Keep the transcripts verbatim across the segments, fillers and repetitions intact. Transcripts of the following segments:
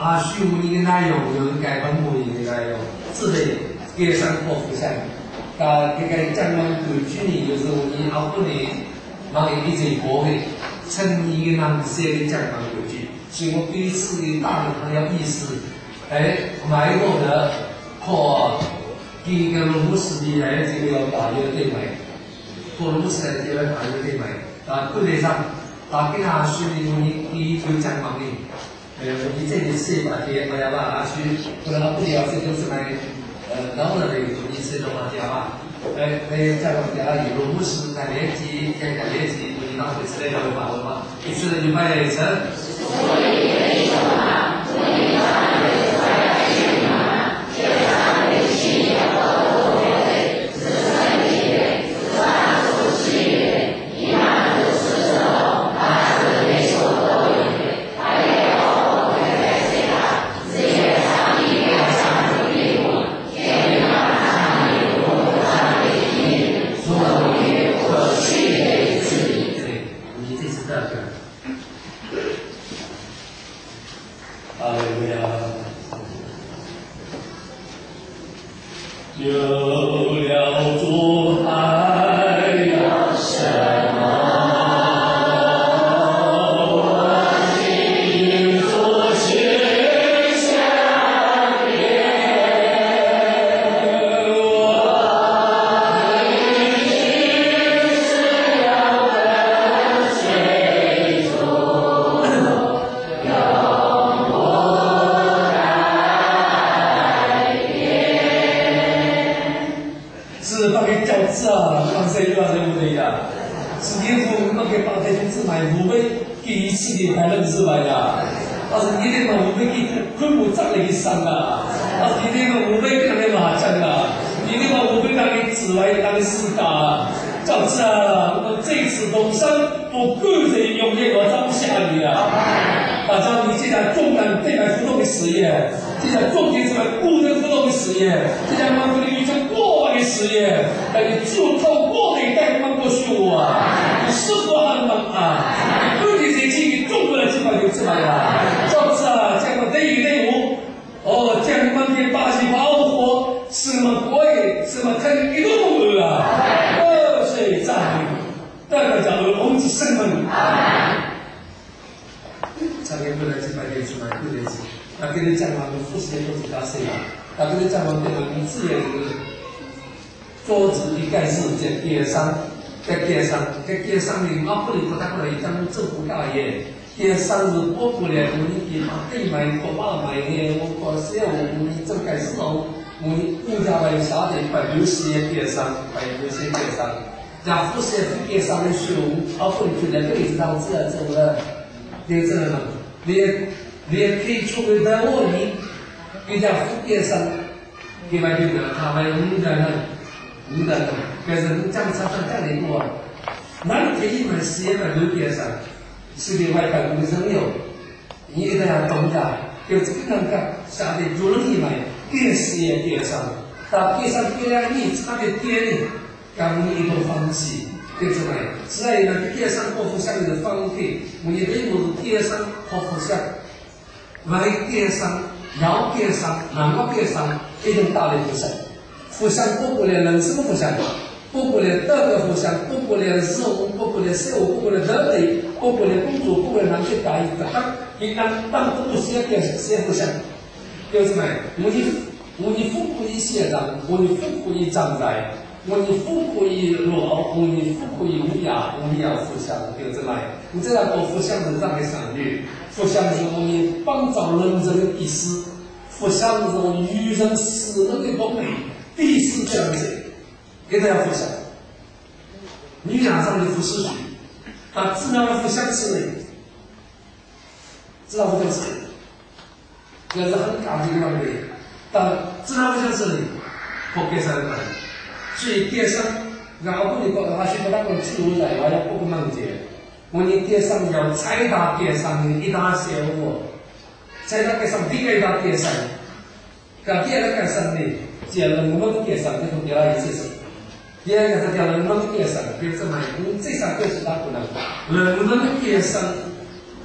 啊，虚无的内容有改本无的内容，只得给生活互相。啊，这个江湾过去呢，就是我们后不年，那个一直过的，成年的人写的江湾过去，所以我对此的大人很有意思。哎，买过的和这个卢斯的来这个大有对买，和卢斯的这个大有对买。啊，具体上，啊，跟阿叔的我们第一就江湾的。呃，你这里是把这个呀吧，去不然不了解就是来呃，然后呢，你是怎么讲啊？呃，那在我们家里有牧师在年级，在在年级，你当时是那个法文嘛？一次就卖了一层。所以为什么？所以他们是在去嘛？这上面是有个对，是三节，是三十七节，一般都是这种，但是没说多一点。哈利路亚，有了主还要什么？还认识吧呀？但是你那个我们给昆木长了一伤啊，但是你那个我们看那麻将啊，你那个我们当个紫外当个四打，早知啊，我这次东山我个人永远我招不下你啊！大家你现在重担对外互动的事业，现在重点是来个人互动的事业，现在我们的一种过往的事业，但你只有透过的带我们过去啊，你是否很忙啊？中国的基本就是嘛呀，这不是啊？这个内与内务，哦，这样我们的把戏保护，什么国业，什么肯一都不有啊？二水赞美，代表叫做红旗身份。这个不能基本就是嘛，不能是。那跟你讲嘛，我们复习都是干谁啊？那跟你讲嘛，对吧？你自己桌子一概是在街上。在街上，在街上里，我不能不打过来一张政府大业。街上是包括了我们地方对买、国外买的，我国小我们正开始弄，我们物价来下的快有些街上，快有些街上，然后些街上的熊，我不能就两个例子当这样走了，对这个，连连可以出个单位，人家副街上，给买对的，他买五的呢。五的，但是你讲常常讲的多，那你可以买事业的路边上，是另外办公的人有，你一定要懂得，有这个人讲，下面有人一买，给事业边上，到边上给了你，差别点你，让你一种放弃，对不对？所以呢，边上客户下面的方法，我们内部是边上客户下，买边上，要边上，哪个边上，一种大的不是。互相包括了人生互相，包括了道德互相，包括了事物，包括了社会，包括了人类，包括了工作，包括了哪些大一个当，你当当工作时间变时间互相，对不对？我你我你富可以写上，我你富可以站在，我你富可以落，我你富可以无雅，我们要互相，对不对？你这样做互相是这样的相遇，互相是我们帮助人生的意思，互相是我们与人使人的同美。第四这样子，一定要互相。你俩上的不是许，但自然要互相之类，知道不？就是，这是很感激的问题。但自然互相之类，不给上的，所以电商，然后不能搞他去不那个自由来，我要不个梦结。我们电商要财大电商的一大项目，财大电商第一大电商，搞第二个电商的。讲人文电商这种第二一次是，第二个是讲人文电商，就是买，你这三个是大不能。人文电商，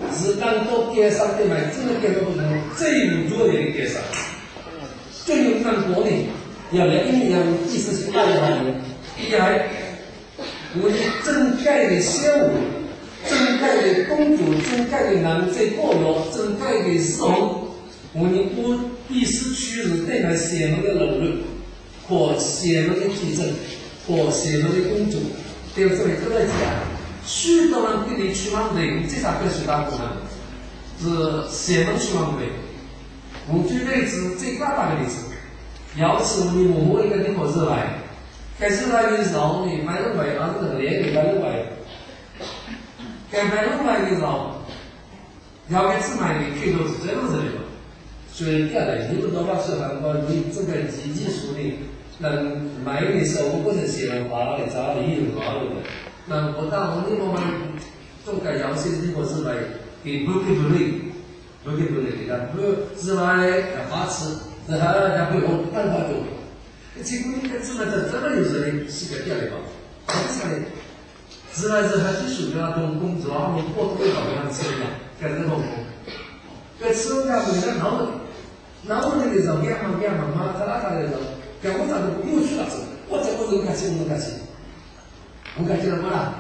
是当做街上的买，真的给我们最有作的街上，最有看国的，要来阴阳意思是爱他的，一来我的正盖的小五，正盖的公主，正盖的男最过有，正盖的荣，我的我必须趋势对来写那个楼论，或写那个体证，或写那个公主，对这里都在讲。许多人对你去往人，这啥个是大部分是写能去往人。我举例子最大大的例子，要是你某某一个人合资来，开始来的时候你买了买，啊这个年你买了买，该买了买的时候，要给只买的开头是这样子的嘛，所以第二来你不多把说韩国你这个经济属的，能买的时候不是写了花的，找理由花的。那我当我们我们中间有些地方是来给不给不累，不给不累的，不是来花痴，是还还会用办法做。结果你看，只来这这个有时候是个点的吧？为啥呢？只来这还是属于那种工作啊，你过多的搞样吃的，干这种工。这吃干为了闹的，闹的的时候，干嘛干嘛嘛，他那干的时候，干我咋都又去了子，我这我怎么干起，我怎么干起？我感觉到过了，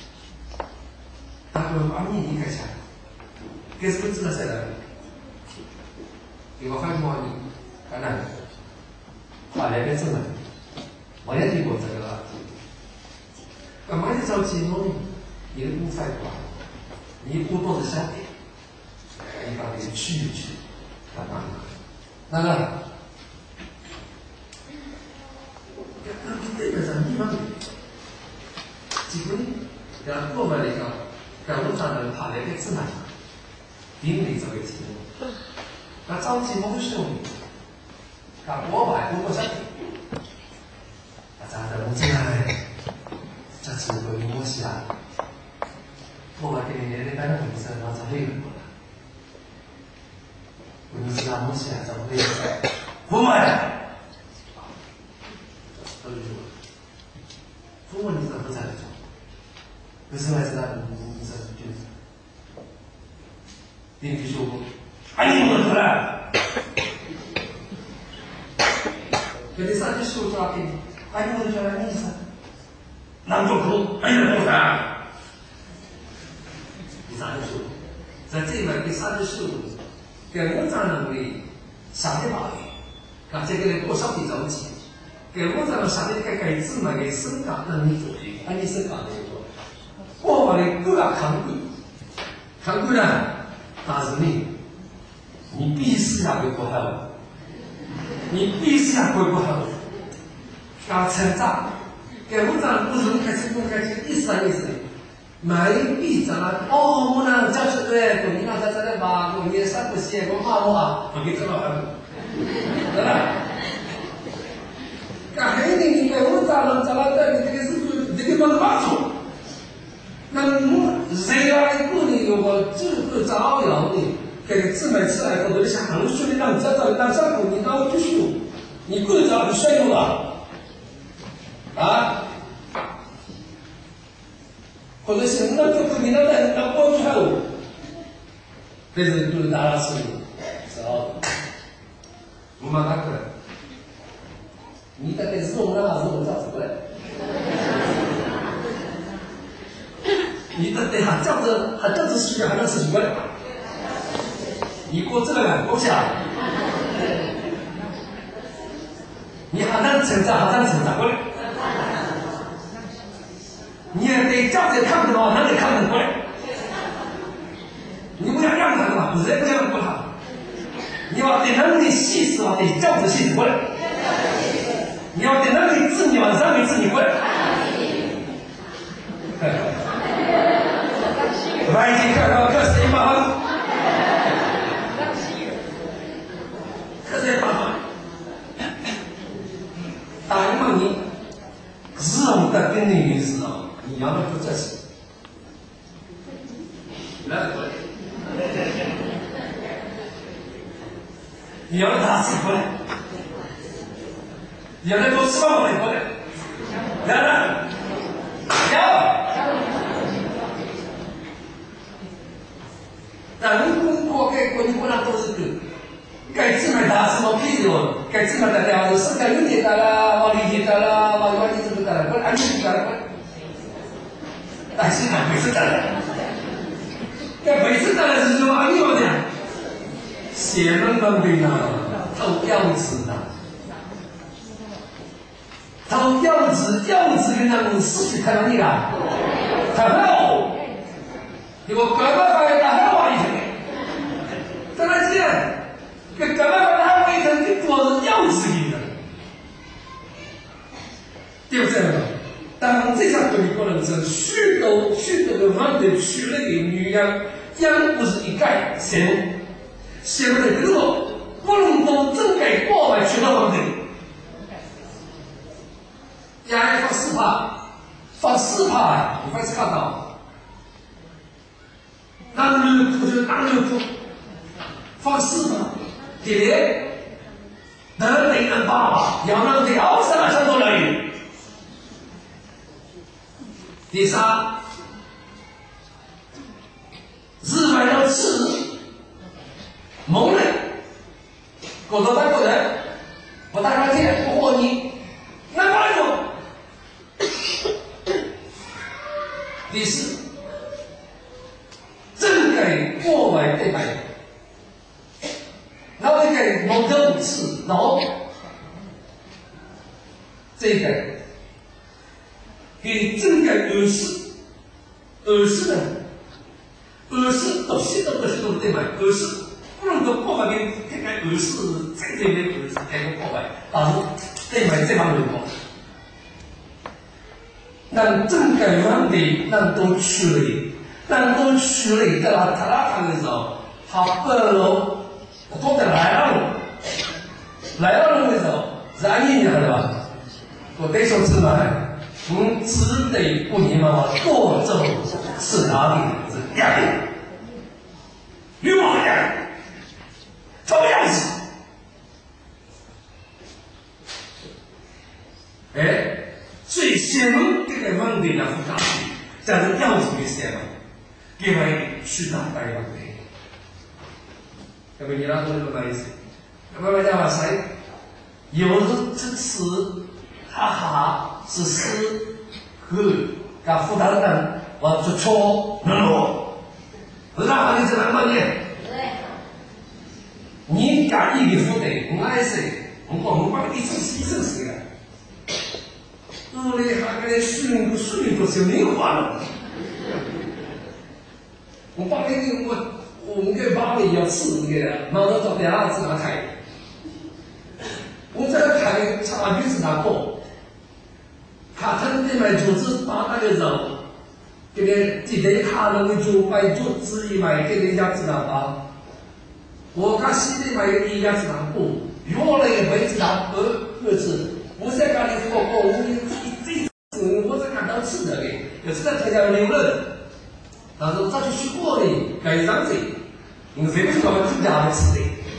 大概把你离开下，这是不知道谁来的？给我翻过你，看看，后来变成了，我也听过这个了。干嘛去着急呢？你的公菜馆，你不多的消费，你把这个去一去，干嘛？那个，那这个人地方。基本让过来的讲，让我咱们爬来个自然，顶里这个题目，那早期我们兄弟，那我外公我小弟，那咱们我进来，这次回我西啊，我外给你年龄带的红色，然后才黑过来，我们是那东西啊，怎么黑？不买，都是说，中文你怎么在做？可是还是那种五十就是，你必须我，哎，你怎么了？跟你上去修抓给你，哎，你怎么了？你是？那做苦，哎，你怎么了？你上去修，在这边你上去修，给我这样的上的法律，感觉给多少的着急，给我这样上的该该自嘛给生产能力做的，哎，你生产的。我把你各个看贵，看贵呢，但是呢，你必须要会过好，你必须要会过好，要成长。给我讲不是开始公开去意思啊意思的，每笔账啊，哦，我呢讲出来，过年那在这里吧，过年三不写，我好我啊，我给这老板，对吧？干黑的你给我讲了讲了，这个这个是这个没法做。那我谁来过年有个这个招摇的，给自买起来后头想很顺利让这到那上头你让我去修，你过招就炫耀了，啊？或者是那这个你那在那包出来哦，这是都是大家事情，知道？我马上过来，你大概是我那还是我咋子过来？你的对还这样子，还这样子事情还能事情过来？你过这个两过去啊？你还能成长，还能成长过来？你也得这样子看的话，那得看得过来。你不要让他的嘛，不是不要不好。你要对能力细致嘛，得这样子细致过来。你要对能力治你往上面治你过来。外地看到可谁嘛？可谁嘛？打嘛你日后的跟你的时候，你要的不这些，来过来，你要的他是过来，你要的都是往来过来，来来，要。 人工国给国你国那都是个，该自买打什么屁的，该自买的了，就世界有钱的啦，往里去的啦，往外地怎么的啦，我安全的啦，但是呢，没事的啦，该没事的啦是什么？你我讲，邪门门的呐，偷样子的。偷样子，样子跟他们失去看到你了，太好，你我干嘛把他还挖一层？当然是，跟干嘛把他挖一层？你多是样子的，对不对？当这场对可能是许多许多的反对区那个女人，样不是一概先先的这个不能都正给过来去到反对。压力放四帕，放四帕，你快看到，那牛裤就那牛裤，放四帕，第二，能领人爸爸，要能聊什么程度而已。第三，日本人吃蒙人，狗头带过人，我大家见不过你，那办法？第四，正给过外对白，然后给某个五次，然后这个给正给二十，二十呢，二十到现在都是都对白，二十不能够过外给给给二十，这这边二十给个过外，但是对白这方面过。让正改完的让都去了，让都去了，在他他那看的时候，他二楼都在来了，来了的时候是安逸的吧？我得说什么？嗯，只得不你妈妈多走是哪里是压力，有嘛呀？照样子，哎。最先这个问题要复杂些，但是要紧的些嘛，因为去哪白问题，那么你那说什么意思？那么讲话谁？有日之词，哈哈，是诗和噶复杂的人，我做错能落，不然你只能问你，你敢一个负责，我爱谁？我我把你从牺牲谁了？我嘞还给训不训不就没话了？我把那个我我们给把你要吃那个，毛到到第二次拿开，我这个开差距是哪个？他真的买组织把那个人，给你记得他那个就买组织一买给人家知道吧？我看西的买给人家知道不？原来也没知道二二次。我在家里说过，我这我在看到吃的嘞，有时候参加牛肉，但是他就去过的，该上子，因为谁不知道我自家的吃的，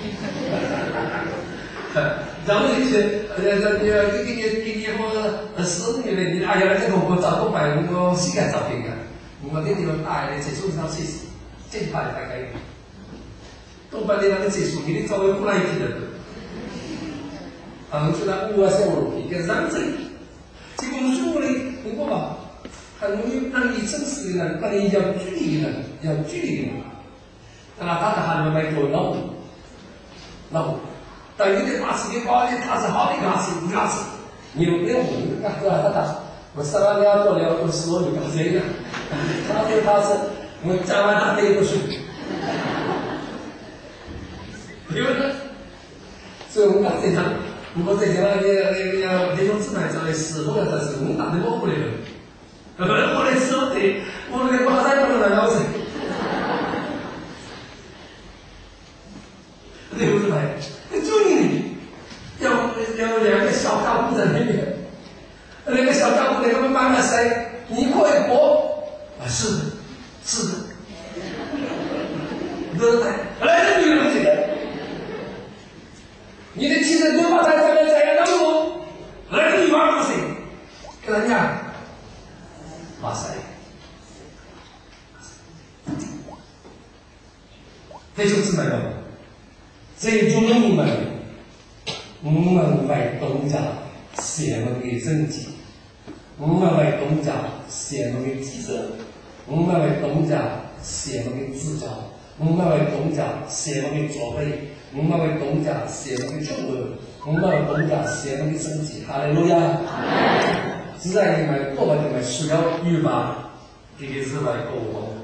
然后一些呃呃给给给给你我十五年的，你哎呀，这个我找个白我膝盖照片的，我这地方大的接触上去，这一排大概，东北的那个接触，你的稍微过来一点的。啊，就那五啊小路，一个上子，结果我们说呢，你过吧，很容易让你真实的人，让你要距离的人，要距离的人，那他的还能买多老老，但有的把自己搞的他是好的牙齿不牙齿，你有没有问他说他他，我上完了做了，我说你干谁呢？他说他是我讲完他背不去，对不对？所以我们讲这场。如果在家里那个那种自然教的师傅的是我打的我不来了，呃，我来师傅的，我那个马赛不能来老师，对不对？就你要要两个小干部在那边，那个小干部那个慢慢塞，你过一过，啊，是的，是的，对不对？来，这女人这个。你的妻子牛把他在那在那那么来个女娃不行，跟他讲，马赛， 弟兄姊妹们，最终的我们，我们为东家写了个政绩，我们为东家写了个记者，我们为东家写了个指教，我们为东家写了个作为，我们为东家写了个教育，我们为东家写了个政绩。哈利路亚！只在你们过完你们需要预吧，这个是来过我。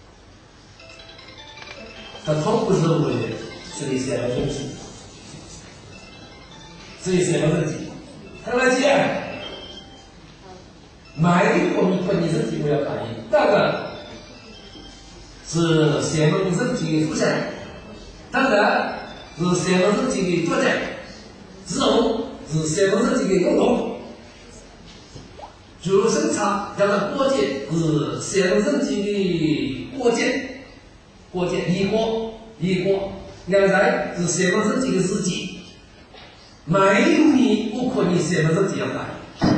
他从不是为这里写了政绩，这里写了政绩，他来接。买一个你本你身体不要反应，第二个是写了你身体的出现，当然是写了身体的作战，之后是写了身体的运动，主生产叫做国界是写了身体的国界，国界一国一国，两在是写了身体的日记，每一年不可你写了身体要改。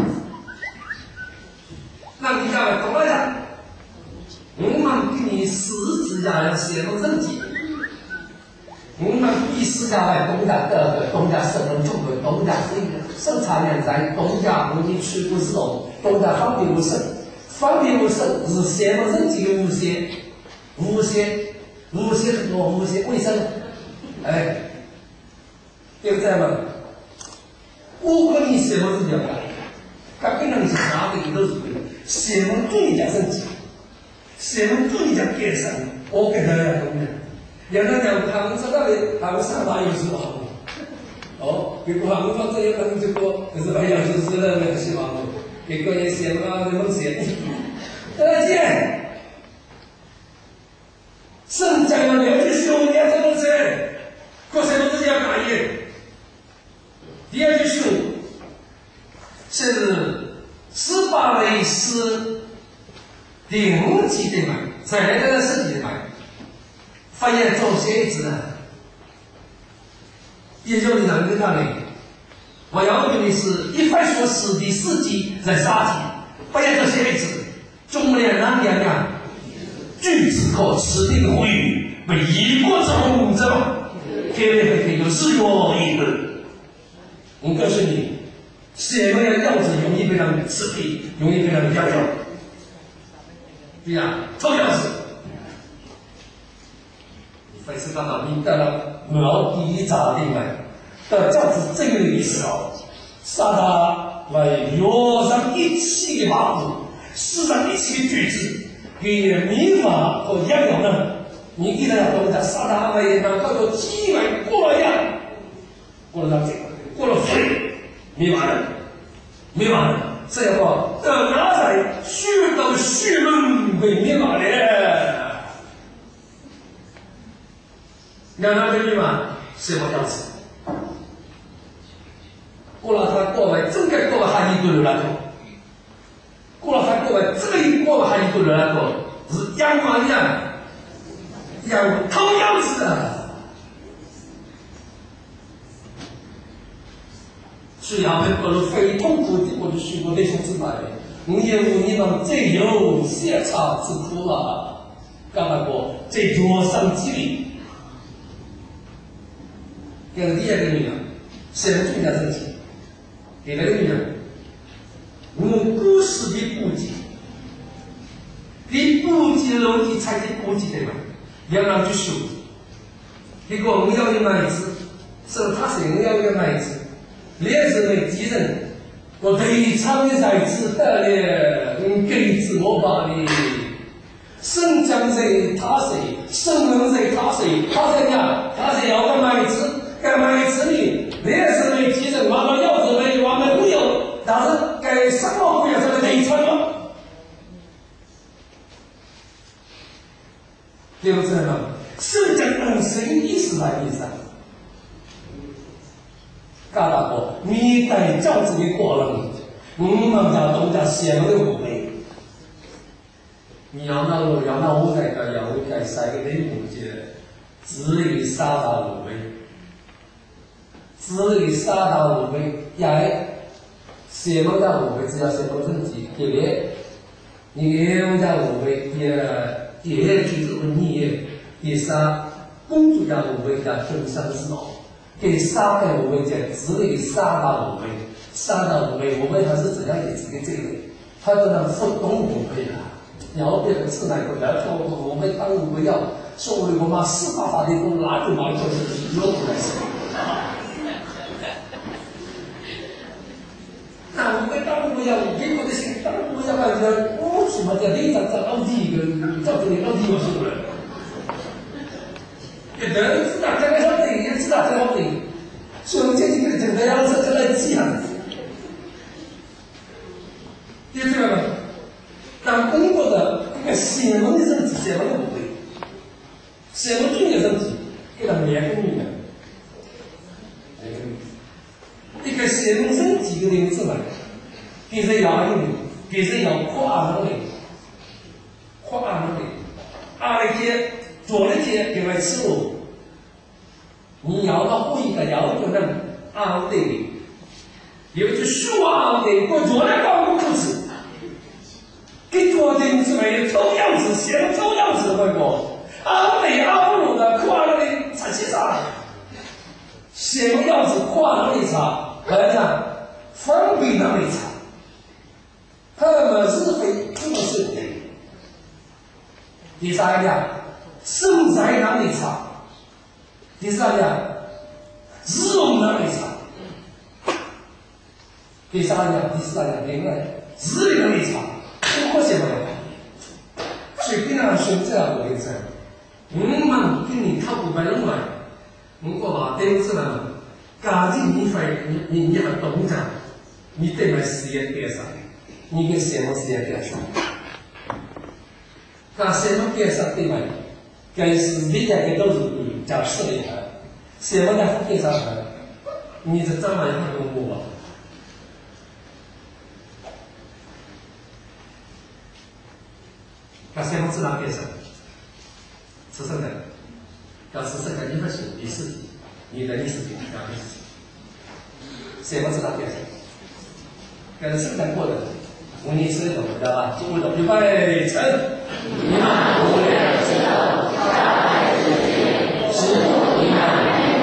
那你讲懂了呀？我们给你十字架要写入正经，我们第四家来东家的东家省人中的东家是一个生产人在东家我们区不是东东家方便无省，方便无省是写入正经的无限无限无限很多无限卫生，哎，对不对嘛？我跟你写入正经的。他跟人是啥的都是对的，写文对讲升级，写文对讲改善，我给大家讲的。有人讲他们知道的，他们上班有时候，哦，结果他们放这一分就过，可是把杨叔叔的那个希望，结果也写了那么写，再见。圣战要了解修炼这东西，可是都是要改的。第二句是。是十八类是顶级的嘛，在那个身体的嘛，发现做鞋子的，也就是两个道理。我要问的是，一般说是第四季在沙体，发现做鞋子，中年男两两，句子可吃定的会语，为一国之红者嘛，天天会有日月一日，我告诉你。写文的样子容易被人吃皮，容易被人掉掉。对呀，臭样子。每次看到你到了毛第一扎定来，到这样子这个的时候，杀他来约上一起的马虎，施上一起的举止，给民法和养养呢，你一定要懂得杀他来让叫做鸡来过了样，过了这个，过了水。明白了，明白了，这个到哪在虚到虚论为明白了，两个人明白什么样子？过了他过来，真该过了还一个人来做，过了他过来，这个一过了还一个人来做，是养嘛养，养偷样子的。是要被过了非痛苦的我的许多弟兄姊妹，我也无你们最有写差之苦了，干嘛过最多上几里？跟第二个女人，谁能更加生气？第二个女人，我们故事的估计，你估计了你才的估计对吧？要让去修，结果我们要的买子，是他谁我要的买子。烈士为敌人，我对长在此得了，嗯，给自我把的，生将谁他谁，生人谁他谁，他谁呀？他谁要干嘛一次？干嘛一次呢？烈士为敌人，我们要子为我们不有，但是该什么不要这个对称了？对不对呢？生将人生意识来比赛。嘎达过，你带教子的过人，我们家东家写了五倍。你要那个要那我在个要我在三个内部节，只里三到五倍，只里三到五倍，也写了在五倍，只要写了成绩，对不对？你有在五倍，也也就是你第三， 公主要无为的终生之道，给杀害无为者只给杀到无为，杀到无为，我们还是怎样也只给这个，他都能不懂无为了。然后别人吃奶过来说我们当无为要说我妈司法法律公拿着毛就是有不来事。那我们当无为要给我的心当无为要感觉我什么叫你长长老弟一个照顾你老弟我是不是？人知道这个好的，也知道这个好的，所以这几个整个样子就来记样子，对不对吗？当工作的一个写文的政治，写文的不对，写文重要政治，给他两个女的，两个女的，一个写文政几个名字嘛，给人要用，给人要跨能力，跨能力，二的节，左的节给外吃路，你要到会议的要求人二的，有句说二的，我左的高不是。给昨天是为抽样子，先抽样子那个，阿美阿布鲁的跨那里查七啥？先样子跨那里查，来讲方便那里查，他们是非这么是的。第三样，生在哪里查？第三样，日用哪里查？第三样，第四样，另外日用哪里查？我写不了，所以跟他选择了我的字，我们跟你靠不白弄来，我把电子呢，家庭你会你你你很懂讲，你对买事业点上，你跟什么事业点上，那什么点上对买，该是理解的都是讲实力的，什么在点上的，你是怎么样用我？那先不知道变成，吃剩的，要吃剩的一份是第四题，你的意识题要第四题，先不知道变成，跟生产过的，我你是懂知道吧？中国的预备成，一万五两石头，下来自己，石头一万。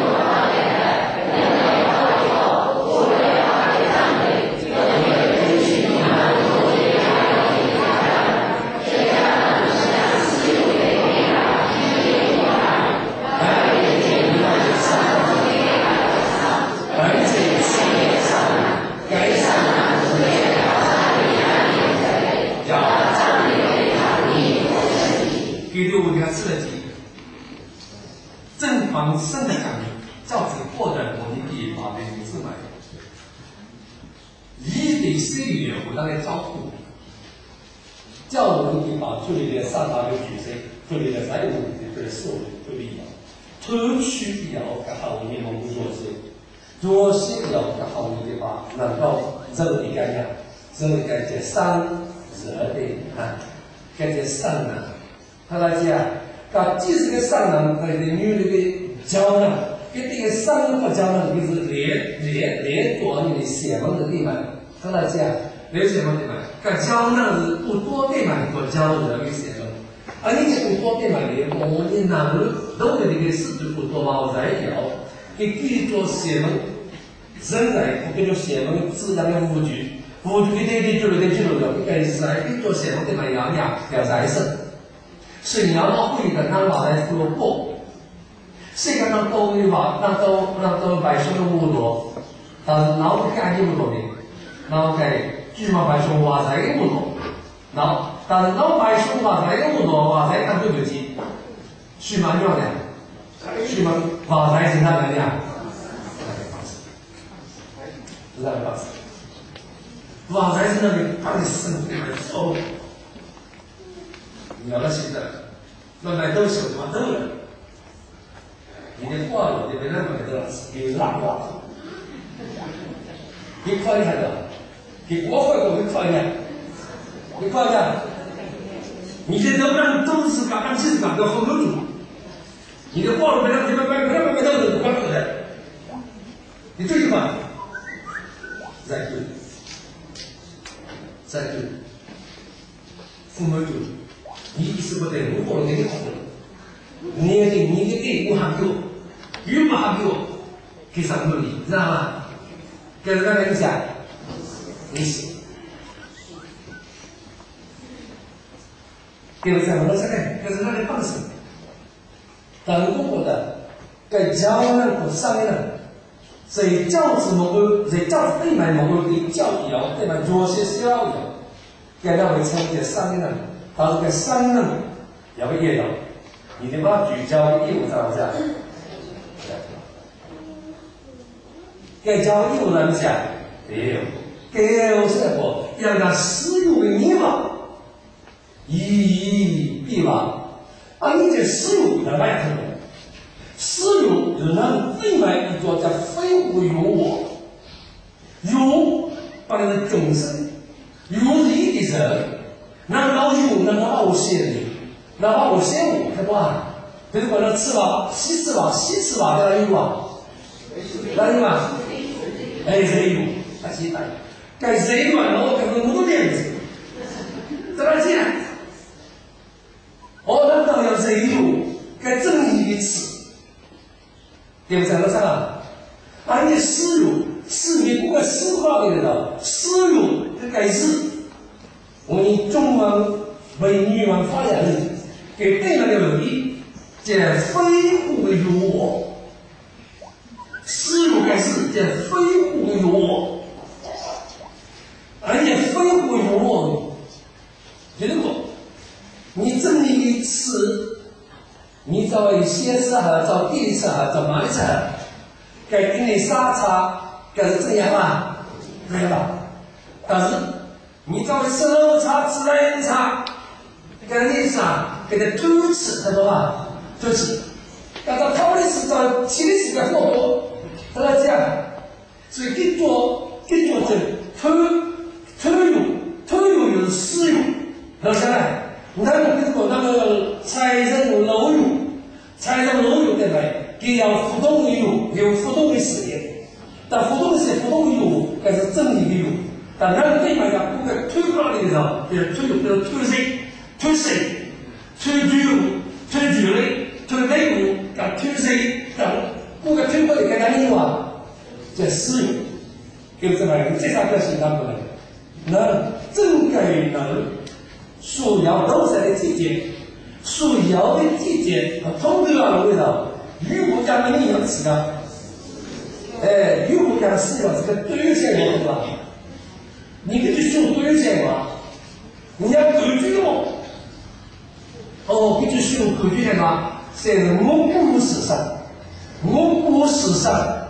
给六条设计，正方生的讲明，照此获得我们地法的名字买，以对岁月我当来照顾，叫我们地法处理的三大有举谁，处理的财务的对事务处理要，特区要搞好你们工作是，多些要搞好你的法，能够热的干呀，热的干这三热的啊，干这三呢。他来讲，讲即使个商人，那个女那个胶囊，跟这个商人和胶囊就是连连连多你的血门的地方。他来讲，连血门地方，讲胶囊是不多地方和胶的个血门，而你这不多地方的，我们南路都的那个是不多毛材料，给给做血门，人来不给做血门自然的物具，物具给这个就那个就了，给是给做血门地方养养要再生。是你要到会的，让老来说过，这个让都对吧？让都让都百姓的误多，但是老不干净不多的，老给据嘛百姓话才个不多，老但是老百姓话才个不多，话才看对不起，去嘛叫的，去嘛话才是那个的，知道吧？话才是那个把你生出来哦。你要那现在，那买东西我他妈挣了，你的话我这边那买的有烂话，你看一下的，给国会我们看一下，你看一下，你这能不能都是刚刚是刚刚后头住，你的话我这边这边买买买买到的都关出来，你这一款，再对，再对，父母住。你意思不对，如果你的好，你的你的地， 有合有，有不合有，其实没理，知道吗？这是刚才讲，你写，对不对？我们这个这是他的方式。但如果的在教人和上人，在教子某个在教对面某个的教育了，对面做些教育，给他会成为上人，但是个上人有个业了，你得把聚焦的业务上下。该教义务人讲，也有，该有什么？要让私有的你嘛，一一必亡。啊，你这私有的外头，私有就让另外一个叫非我有我，有把那个众生，有是一的人，那老有那他把我写的，那把我写我，他多啊？比如说那吃吧，西吃吧，西吃吧，在哪有吧？哪有嘛？哎，谁有？他期待，该谁管了？我可能不面子，在哪见？哦，那当然谁有？该正义的词，对不对？我讲，而且私有，是你不管私化的了，私有这该是，我们中文为语文发言人给对面的努力，这非互有我。私有该是这非互有我，而且非互有我，如果你这么一次，你找先生还找第一次还找哪一次，该给你杀茶，该是这样吧，对吧？但是你找手茶、自然茶，该你啥，给他偷吃，他说吧，偷吃，但是他们是找其他几个好多。他来讲，所以给做给做这偷偷有偷有有私有，老乡啊，那个跟说那个财政有楼有，财政楼有对不对？给要互动的有，有互动的事业，但互动的是互动的有，该是正义的有，但那个对面讲不该推过来的时候，就是推有就是推谁推谁推具有推具类推内部讲推谁讲。不过推过来给他用啊，这私有，对不对？这三个是他们的，那正该能属摇都在的季节，属摇的季节和通对了的味道，与我家的你有吃的，哎，与我家的饲料这个多有钱我对吧？你给去收多有钱嘛？人家狗居哦，哦，给去收狗居钱嘛？在蒙古史上。蒙古史上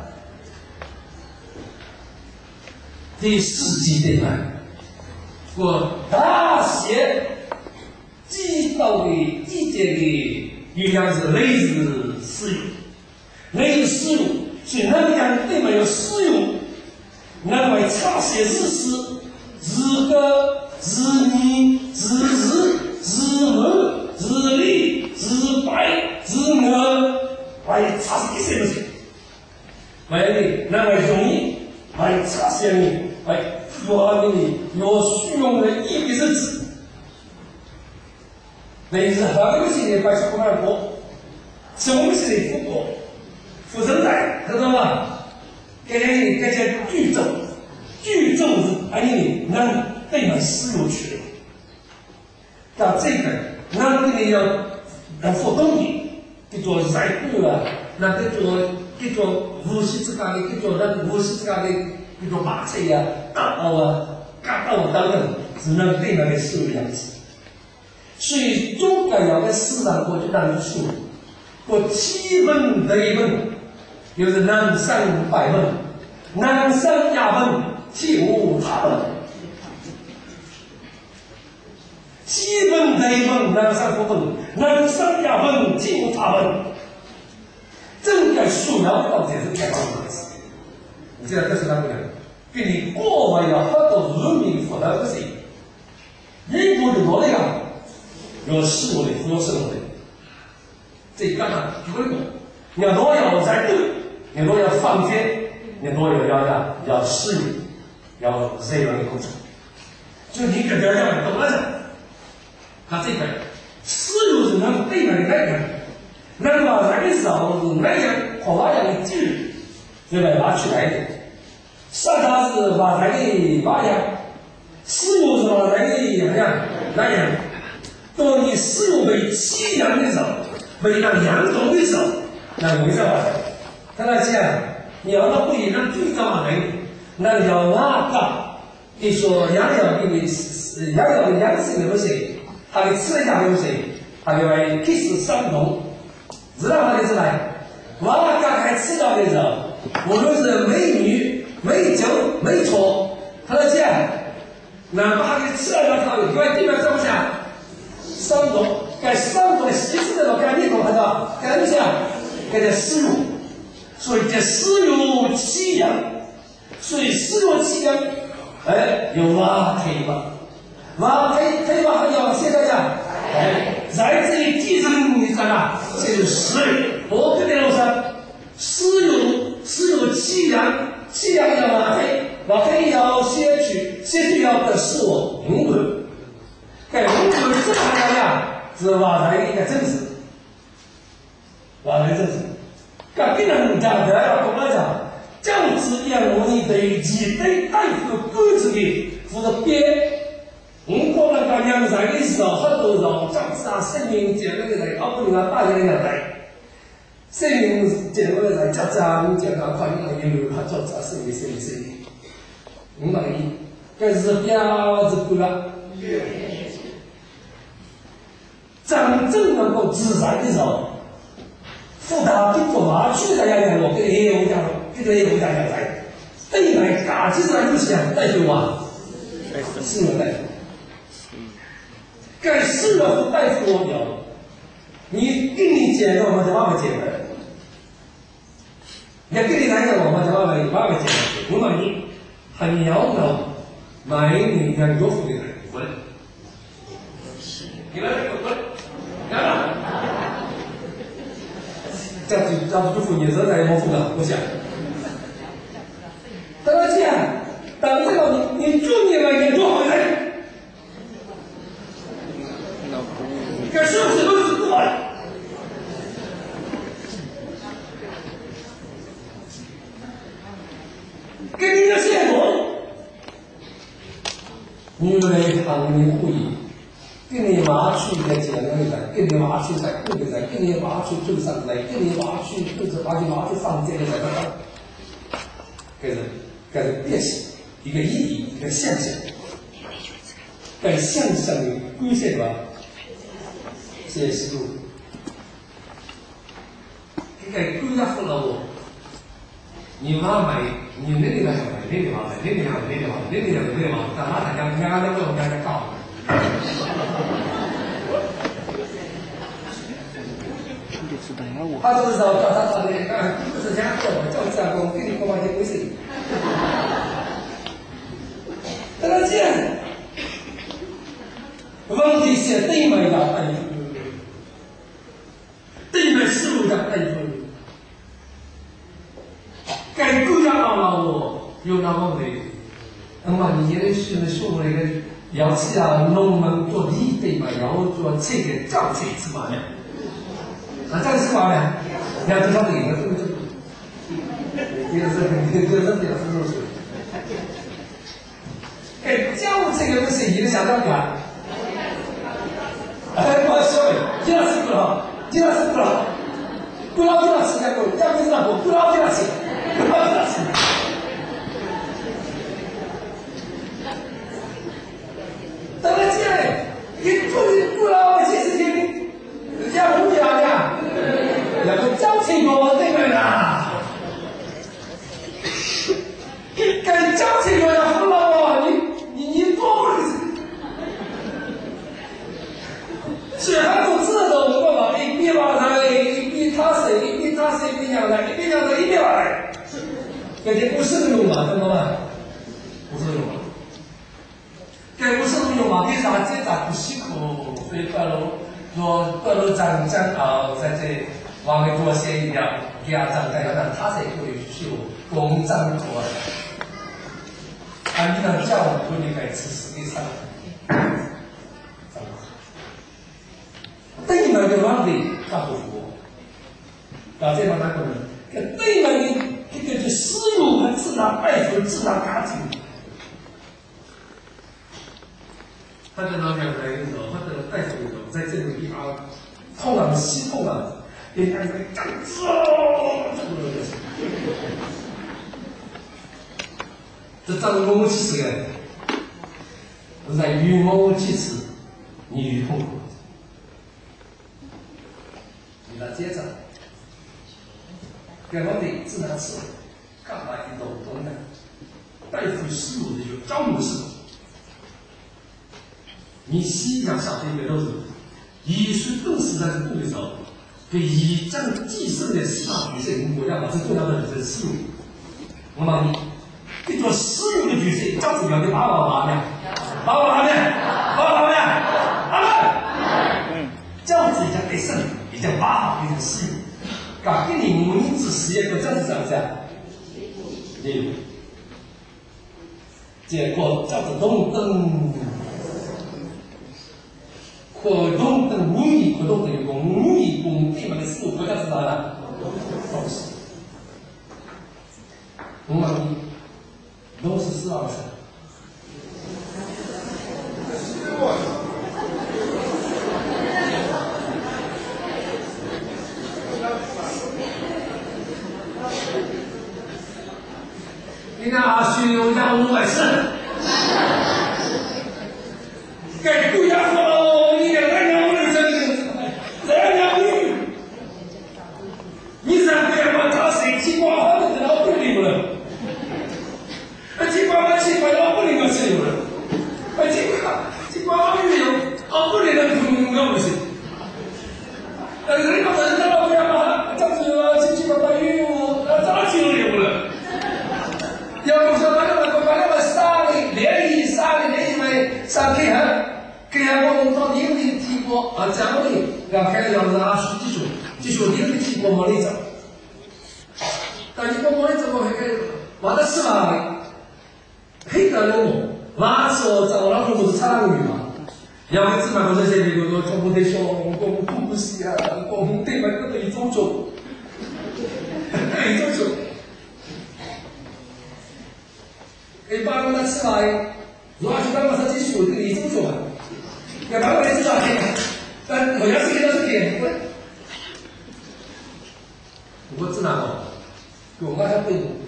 第四纪对吧？我大写季到的季节的有像是类似私有，类似私有，所以那个讲对面有私有，那么差些日时、日个、日年、日日、日日、日历、日白、日月。还有差些什么事？还有那么容易，还有差些呢？哎，我给你有虚荣的一个日子，那是何个系列把小伙伴过，什么系列复过，复生仔，知道吗？给你这些剧咒，剧咒是哎你让对门私有去的，到这个让你要要活动的。叫做财富啊，那叫做叫做无锡之间的叫做那无锡之间的叫做马车呀、大刀啊、大刀等等，是那对那个收样子。所以中国要在市场过去当中说，过七分对分，就是南山百分，南山亚分，其无他分。七分对分，南山不分，南山亚分，其无他分。正该数量到底是开放的事，你这样这是哪个人？给你过往要好多人民负担不行，英国的罗那样有事物的，有生活的，这干嘛？举个例，你要罗要在对，你罗要放天，你罗要要要要私有，要这样的工作，就你这边要懂了的。他这个私有是能对面的那个，那么人是候是南阳和华阳的剧，就来挖出来的。上他是挖来的华阳，师傅是挖来的阳阳南阳。当你师傅被欺阳的时候，被那阳中的时候，那为啥挖的？跟他讲，你要到不一样最早挖来的，那要挖个，你说阳阳因为阳阳的阳性的东西，它的吃下的东西，它就会开始伤痛。知道他的是来，娃娃刚开始到的时候，无论是美女、美酒、美错，他都讲，哪怕他吃了那套，另外地方怎么想？伤痛，该伤痛的习俗的该你懂看到？该你想，该叫湿入，所以叫湿入气阳，所以湿入气阳，哎，有娃可以吧？娃可以可以吧？要现在讲，哎。在这里地上你看啊，这是湿水，我跟你老说，湿有湿有气阳，气阳要往黑，往黑要先去，先去要的是我灵魂，该灵魂正常呀，是往来一个正式，往来正式，该别人讲的要跟我讲，将之要我你对几对大夫各自的负责编。我可能讲阳在的时候，很多人讲啥生命节那个人，阿不能大家样来，生命节那个人讲啥，你讲他快乐有没有他做啥生命生命生命？明白你？这是标志不了。真正能够自然的时候，负担跟着马去的样样，我跟你我讲，跟着我讲讲来，对来打击上就想带走啊，是有带。该是的不带出我表，你跟你讲的我们就慢慢讲的，你跟你讲的我们就慢慢慢慢讲的。如果你很摇头，买你的有福的人滚，你们滚，干嘛？这样子这样子祝福你这才有福的，我想。当然讲，等这个你你祝你们你做好人。这是不是都是不完？给你一个线索，你来旁边会议，给你拿去在讲那个，给你拿去在这个人，给你拿去正上来，给你拿去就是把你拿去放这个人，给人给人变形，一个意义，一个象象，在象象的规限吧。这是路，这个规划好了我，你妈买，你那里来买，那里买，那里买，那里买，那里买，那里买，干嘛？大家家家都家家搞。他就是说叫他说的，啊，不是家做，叫这样给你干嘛就不行。跟他讲，问题是对买的哎。对面思路上带出来，该国家让了我有那么的，那么你的是那说那个要去啊，农民做地对嘛，然后做这个造这是嘛呢？啊，这是嘛呢？你要知道这个这个这个，这个是这个这个这个是。哎，造这个不是你的想象力啊？哎，我说的，这是不好。第二次不了，不了第二次再过，要不是那不不了第二次，不了第二次。当然这样，你不是不了这事情，人家不讲呀，那个交情我这个啦，跟交情我要服了我，你你你多不是？是很多这种我把一边往来，一边他谁，一边他谁，一边养来，一边养来，一边往来，这些不是用嘛，懂吗？不是用嘛？这不是用嘛？为啥这咋不辛苦？所以各路说各路长长啊，在这往里多些一点，家长在那他谁会修公章过来？按照教不理解是实际上。对面的问题他不服， 啊，这帮哪个人？搿对门的搿个就私有和自然爱抚自然家庭。他在那边来的时候，他在那带头的时候，在这个地方痛啊，心痛啊，别看这个干哦，这造成我去死的，我在与我去死，你与痛苦，你来接着，给我的自然是干嘛一种动的，带负事物的有招募事。你西洋下这个都是艺术更是在这部的时候，给以战继承的希腊举世国家把最重要的就是私有。我问你，这座私有的举世，教主要的把我拿呢？把我拿呢？把我拿呢？阿门。教主已经得胜，已经把好变成私有。搞给你母婴制实验个这样子怎么样？没有。结果教主动登。可动的无意，可动的有功，无意功地方的事物，国家是啥呢？都是。我问你，都是四二三。你看啊，虚有养五百事，该顾家说喽。啊，这样的，要开个样子啊，是技术，技术你的提过毛利者，但你过毛利者我还可以，完了是嘛？黑的人物，完说找老虎是差那个女嘛？要不芝麻这些那个中国的小，我们不是啊，我们对面那个一种种，一种种，一般我们吃嘛，如果是当我说技术，这个一种种嘛，要不然我们知道这个。但我要是给他是点不，我知道哦，我那个对，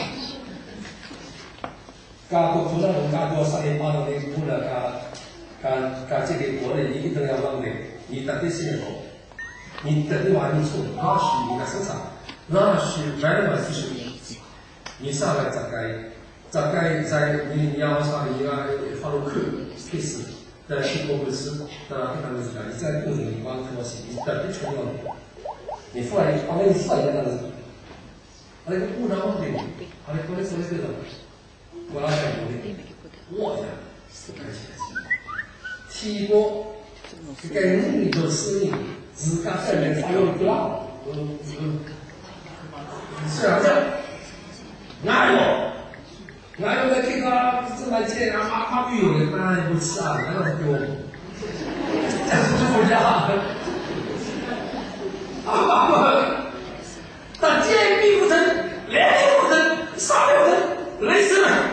家国除了我家国三年八年的苦了，家家家这个国内一定要忘的，你特别辛苦，你特别玩你错，那是你的身上，那是外来的事情，你上来咋该咋该在你你要上你要发入课开始。在中国公司，那非常的自然。你在个人地方可行，你特别重要的。你出来，旁边你出来一个样子，那个污染问题，那个过来说的这种，我来讲我的，我讲，而且，提过这个能力和实力，自家个人发扬不浪，嗯嗯，是啊，这，哪有？哪有在这个这么见啊？马马玉有的当然不吃啊，难道是给我？这是不家啊不，但坚壁不成，连击不成，杀不成，累死了。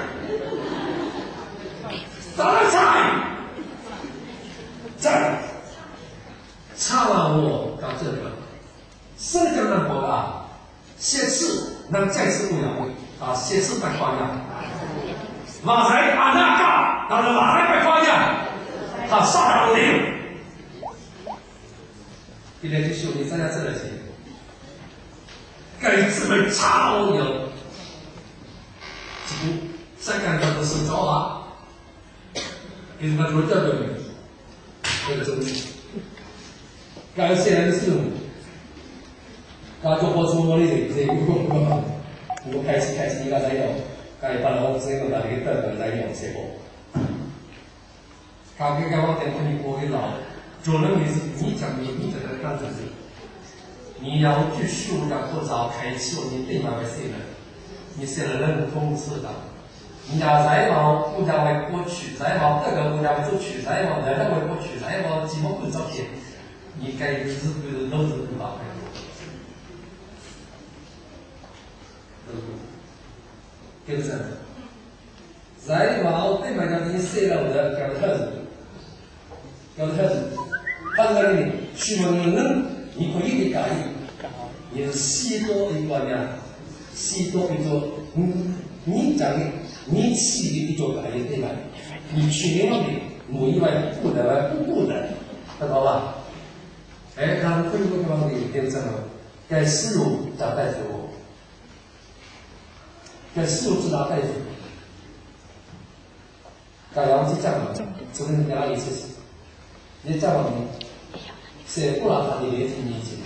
当然菜，在差了我到这个，生就能活的，写字能再次不了啊，写字白花样。马才把那干，那是马才快夸奖，他杀了没有？今天就兄弟参加这了些，该资本超有，几乎三干的都是招啊，给他们做这个，这个东西，该现在的事物，该做播出我的这个我我开始开始应该在用。该把老子这个来给等等来用结果，他给我等等你过的老，做人为是你讲你你这个干子是，你要去修养或者开启你对方的谁人，你是人工智的，你要再往国家为过去，再往各个国家为做去，再往人类为过去，再往几万个照片，你该日子都是不大的。 对不对？在往后对面讲你塞了我的搞特子，搞特子，放在那里，去问你能，你可以的改，也是西多一个呢，西多一个，嗯，你讲的，你起的一个改对吧？你去另外的，某一外不的不不的，知道吧？哎，让中国地方的变成了，该私有咋带走？该私有自咋带走？该要去讲了，这个你给他一次，你讲了没？谁不拿他的也挺理解。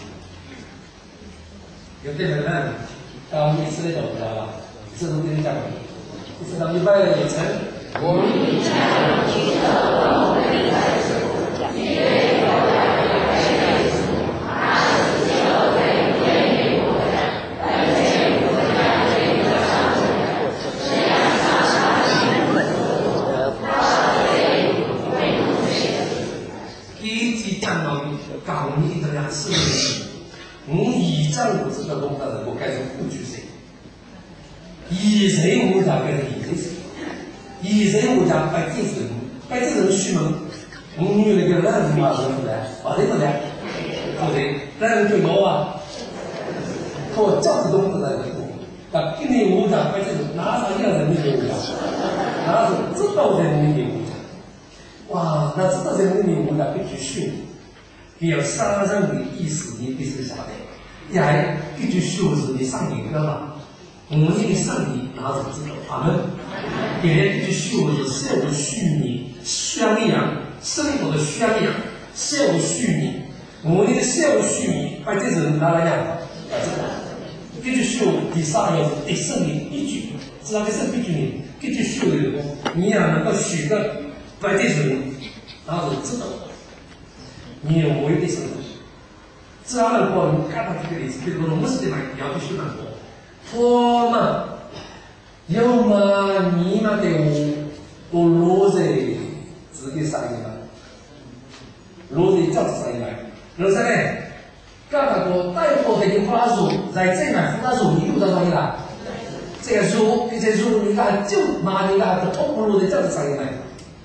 有对人呢，刚一次的都不知道吧？这都跟你讲了，不知道一百也成。我们将举手我们来数，一月有来是数，二十九岁对于我的，而且我的这个上升，这样上升的二岁为五十。第一季讲到讲你这样四年，我以战我这个东的人，我该从过去谁？以谁我讲该是以谁谁？以前我讲摆这人，摆这人虚门，我们有那个烂人嘛，人不来，把这个来，对不对？烂人最高啊，靠教子东的来的多。那今年我讲摆这人，哪上一样人民给我讲，哪是知道人民给我讲，哇，那知道人民给我讲必须训，你要杀人的意思，你必须晓得，也还必须修是你上瘾了嘛。我们这个上帝哪是知道他们？给人必须修是社会虚拟、宣扬生活的宣扬，社会虚拟。我们这个社会虚拟，把这人拿来讲，啊，这个必须修第三要是得胜的依据，知道得胜依据呢？必须修的人，你要能够许个把这人，然后知道，你有为的生活。这样的话，你看到这个例子，比如说我们是的嘛，要必须能过。我嘛，要么你嘛给我，我落在自己上面嘛，落在教室上面。然后呢，刚才我带过这个花束，在这买花束，你有多少钱啦？这个树，这些树，你看就拿你那个头不落在教室上面买，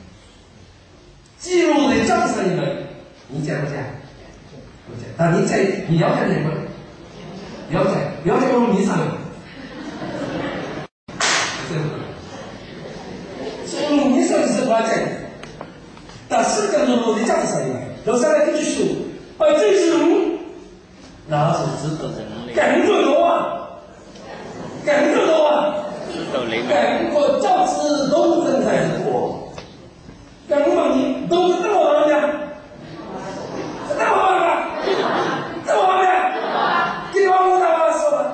记录在教室上面买，你讲不讲？不讲。但你在你要讲什么？了解，了解我你上面。所以你说的是关键，但是跟落的价值上面，留下来继续修，而这是那是值得的，更多啊，更多啊，更多价值都正才是多，更多你都是这么玩的，这么玩的，这么玩的，给你往我打话说吧。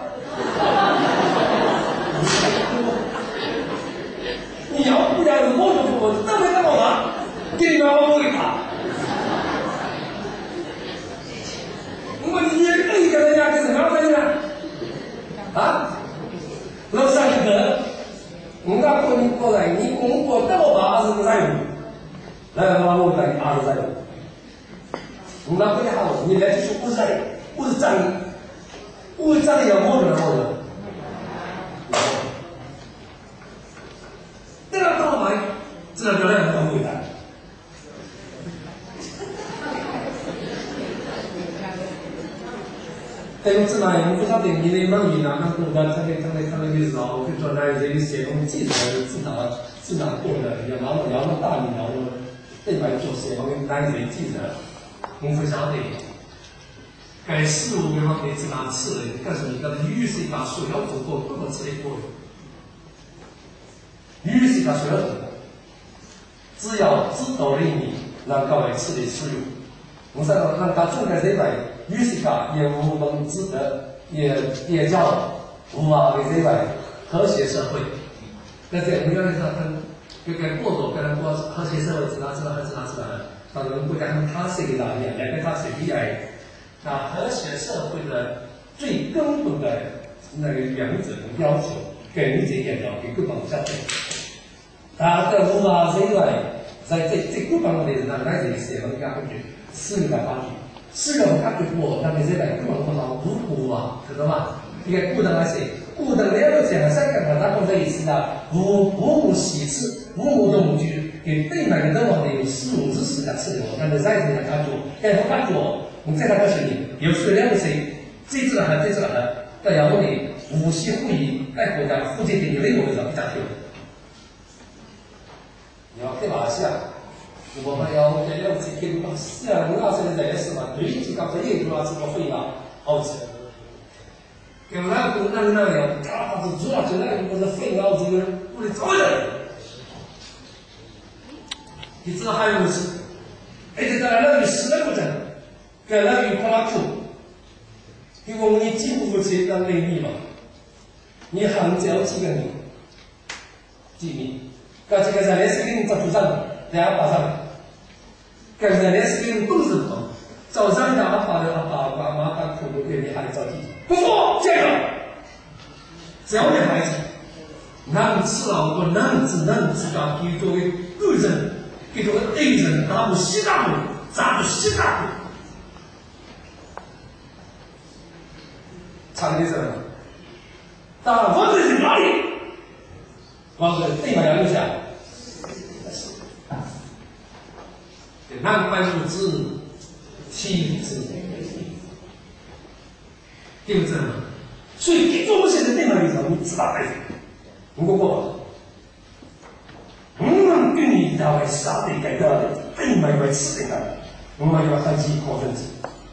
你要不然我就说，这么这么玩，给你们往我给打。我你也可以跟人家跟什么分呢？啊？老三一个，我讲过你过来，你我过这么玩是不是在用？来嘛，我在二十在用。我讲不好，你来就是不是在，不是真，不是真的要摸着摸着。这个干嘛？这个表演很伟大。但是这哪我不晓得你的网易哪能读的？他那他那他那个时候，就说那这个写东记者自哪自哪过的？要拿要拿大理，然后对外做写东南这记者，我不晓得。该事物然后可以自哪吃的？但是你讲语是一把塑料做过，不能吃得过的。语是一把塑料做的，只要知道的你，让各位吃的使用。我说让他中间这块。于是讲也无能值得，也也叫无法为这外和谐社会。那这我们刚才说，跟就跟过多跟过和谐社会知道知道知道知道了，当然不讲他是一个哪样，两个他是一样。那和谐社会的最根本的那个原则跟要求，跟你这点要给各方相对。他的无法这外，在这这各方面的人呢，来这里写了一个根据，是一个发展。是个我感觉我，但是这个根本不能无辜啊，知道吗？一个不能来写， 故等了解三个和他共在一起的无无喜事，无无的无惧，给对面的往的有十五之时的吃的，但是在这个他做，该不他做，你在他告诉你，有数量的谁，这次了还这次了还，但要问你无锡会议爱国家附近的内容是比较多。你要开马来西亚，我们要要要去跟马来西亚人啊，现在在是嘛，对这个这一个啊，这个会啊，好吃。给那个那个那个，啊，这主要就那个不是废话，这个不是糟的。你知道还有个是，而且在那里十个过程，在那里夸拉库，因为我们几乎不去当内密嘛，你喊只要几个人，几米，搞这个在来是给你做主张，两把上，搞在来是给你都是不同。早上让他跑的，他跑，妈妈他苦不给你孩子着急，不服这个，只要你孩子能吃老婆，能吃能吃到，给作为个人，给作为爱人，他不西大步，咱不西大步，差的什么？当然，我这是哪里？我是对面两下，南关不知。七字，对不对嘛？所以给中国现在对方的时候，你知道还是如果过，嗯，跟你单位啥的改掉的，对嘛要吃的个，我们要很几高分子，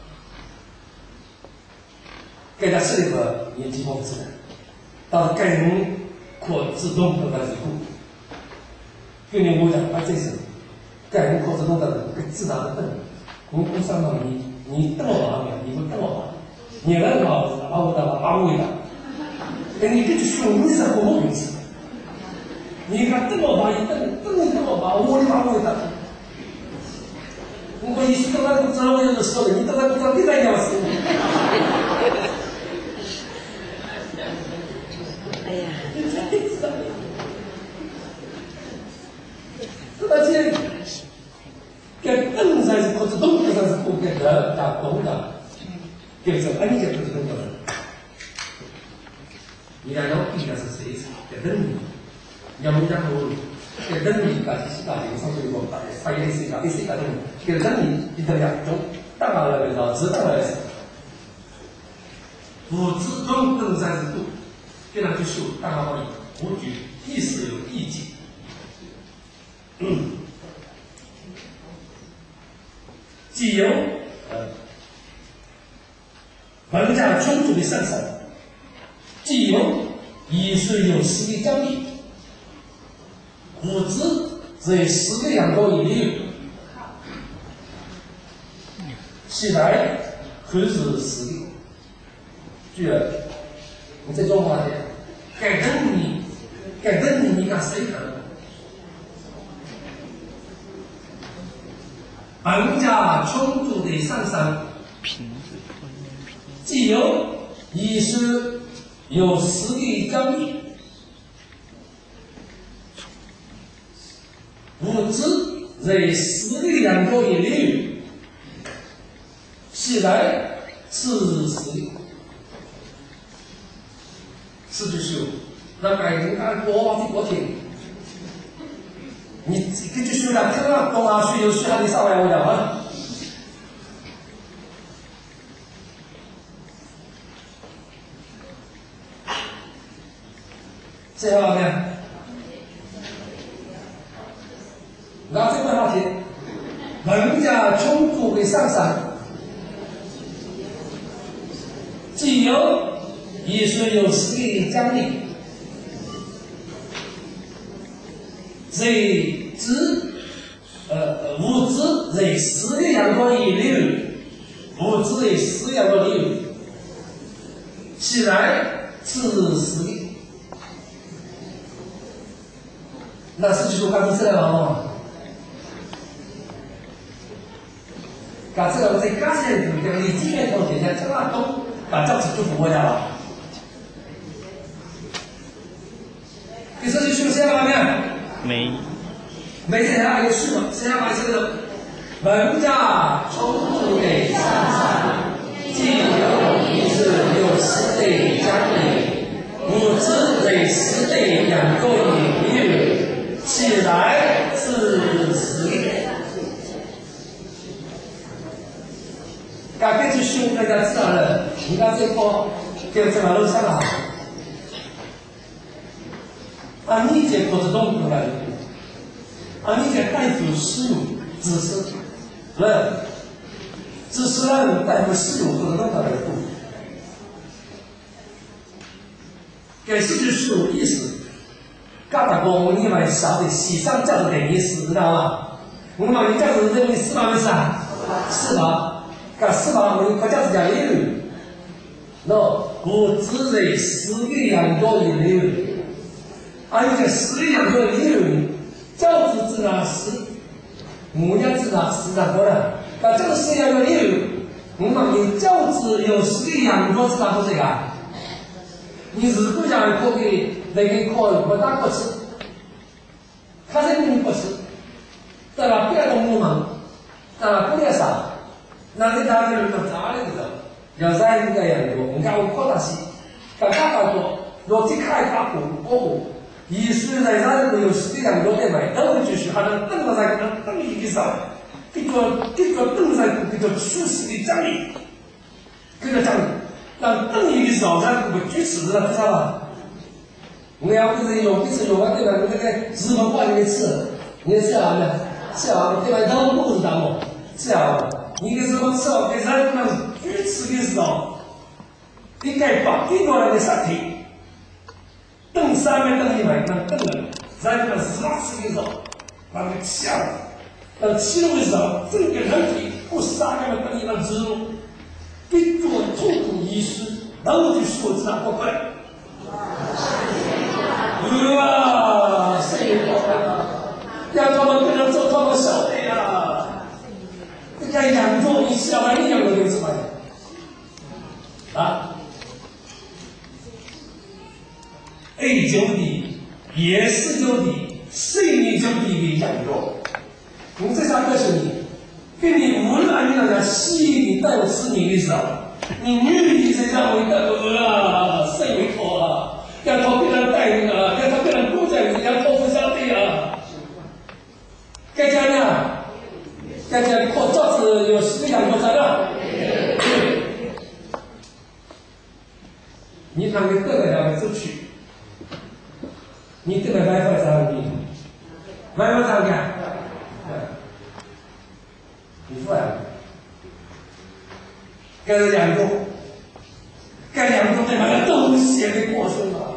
给他吃的个也几高分子的，但是该人可自动的那是够，跟你我讲，啊，这是该人可自动的跟自然的等。我不上到你，你瞪我旁边，你不瞪我旁边，你能搞把我的把我的，跟你这就说你是和我平时，你看瞪我把一瞪，瞪你瞪我把我的把我的，我一说到那个知道我就是说的，你到那不知道你在讲什么。哎呀，而且。给登山是或者东山是不给的打工的，就是安全不是东的。你要要比的是谁？给登你，要不然我给登你，把西大这个上水果把发现是一个，是一个东西，给登你一等两种，当然了，知道，知道了是。五之中登山是度，这样就修当然好理，无举意识有意境。嗯。既有呃文家充足的上手，既有以是有实力奖励，物质在实力阳光以内，起来可是实力。据了，你这种话的，该等你，该等你，你看谁可能？本家充足的上升，既有已是有实力奖励，物质在实力两个一领域，起来是实力，是就是那改人按国的国情。你这就修了，看到东啊，需有需要你上来我讲啊。这样呢？那这个话题，人家充足的上升，既有也是有实力的奖励。在知呃物质在实力阳光以内，物质在实力阳光里，起来是实力。那是就是讲你这个嘛，讲这个在刚才那个你今天从底下这么东把这子就服过来了，你说你休息了没有？没，没谁还有事吗？谁还把这个文家充足的上山，既有一是有实的奖励，物过给这马路上了。啊，你这可是动不来的。啊，你这带有私有知识人，知识人带有私有可是动不来的。给戏剧是有意思。刚才我们你们晓得洗上教的等于是知道吗？我们你教是认为是吗？没是啊？是吧？干是吧？我们国家是讲理论，那我只认十个养多的理论，而且十个养多的理论，教子自然是母娘自然是然多的。那这个十个养多理论，我们你教子有十个养多自然不是个？你如果讲可给那个可不打过吃，他是你不吃，对吧？不要动物嘛，对吧？不要啥，那你家里人都咋的个？要在那个样子，我讲我扩大些，刚刚好多，若只开发股哦，一岁在那里有十个样多的买，那我就是还能等到在那等一个时候，这个这个等在这个初始的奖励，这个奖励。但等一个时候，咱不举持了，知道吧？我要不是用，不是用我对吧？那个日本话那个词，你知道吗？知道对吧？都不知道么？知道？你个什么时候给咱们举持的时候，你该把这个人的身体等三百等一百，那等了，咱们是哪次的时候，把它起来，等起来的时候，整个人体不三百等一百植入。给做痛苦医师，然后就说这样不快。哇，谁说让他们跟着做他们晓得呀？这该养做你小孩你养的就是嘛啊 ？A 九的也是九的，谁你九的给养做？我们这三个是你。跟你无论你那讲吸引你带我吃你的时候，你女的身上会带我啊，谁会拖啊？要拖别人带你啊，要拖别人顾着你，要拖不晓得啊。该讲呢，该讲靠桌子有十个养多少个？你那个个人要出去，你这个 WiFi 上的 ，WiFi 上的。你说呀，该是养猪，该养猪对吧？那东西也给过去了，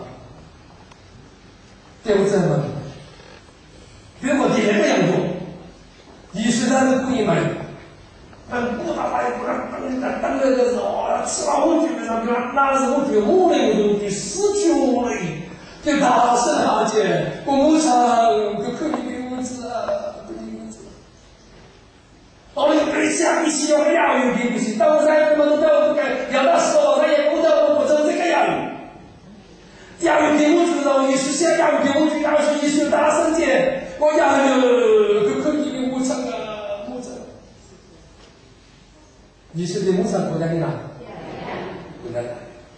对不对嘛？别我第二个养猪，你实在是故意买，但不打来不让当当当那个时候啊，吃了我觉得上边那是我觉得我那个东西失去我了，对大声大姐，我母场就可以给我吃啊。我们可以想一起用亚语并不行，但我在我们都不敢，要到时候咱也不得不不走这个亚语。亚语并不知道你是想亚语并不知道是你是大声姐，我亚语就可以给我唱啊，我唱。你是对我唱国家的哪？国家的。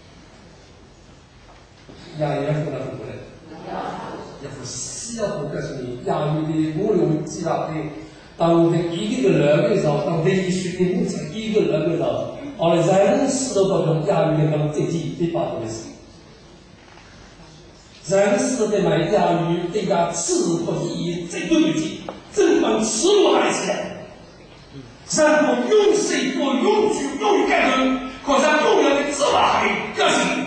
亚语要不能不能，要不需要不告诉你亚语的五六几了的。当的一个人的时候，当微训的目前一个人的时候，我们人事的各种亚语的跟自己对把的事，人事的买亚语对个词和意义最对不起，正本词路还是然后用谁或用具用于改革，可是重要的字来个性，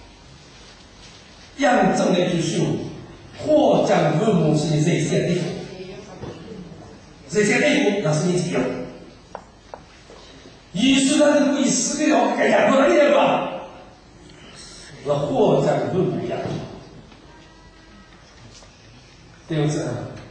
验证的就是或讲父母是这些地方。这些内容那是你自由，医师呢是为十个要改养过来的吧？那或者不一样，对不对？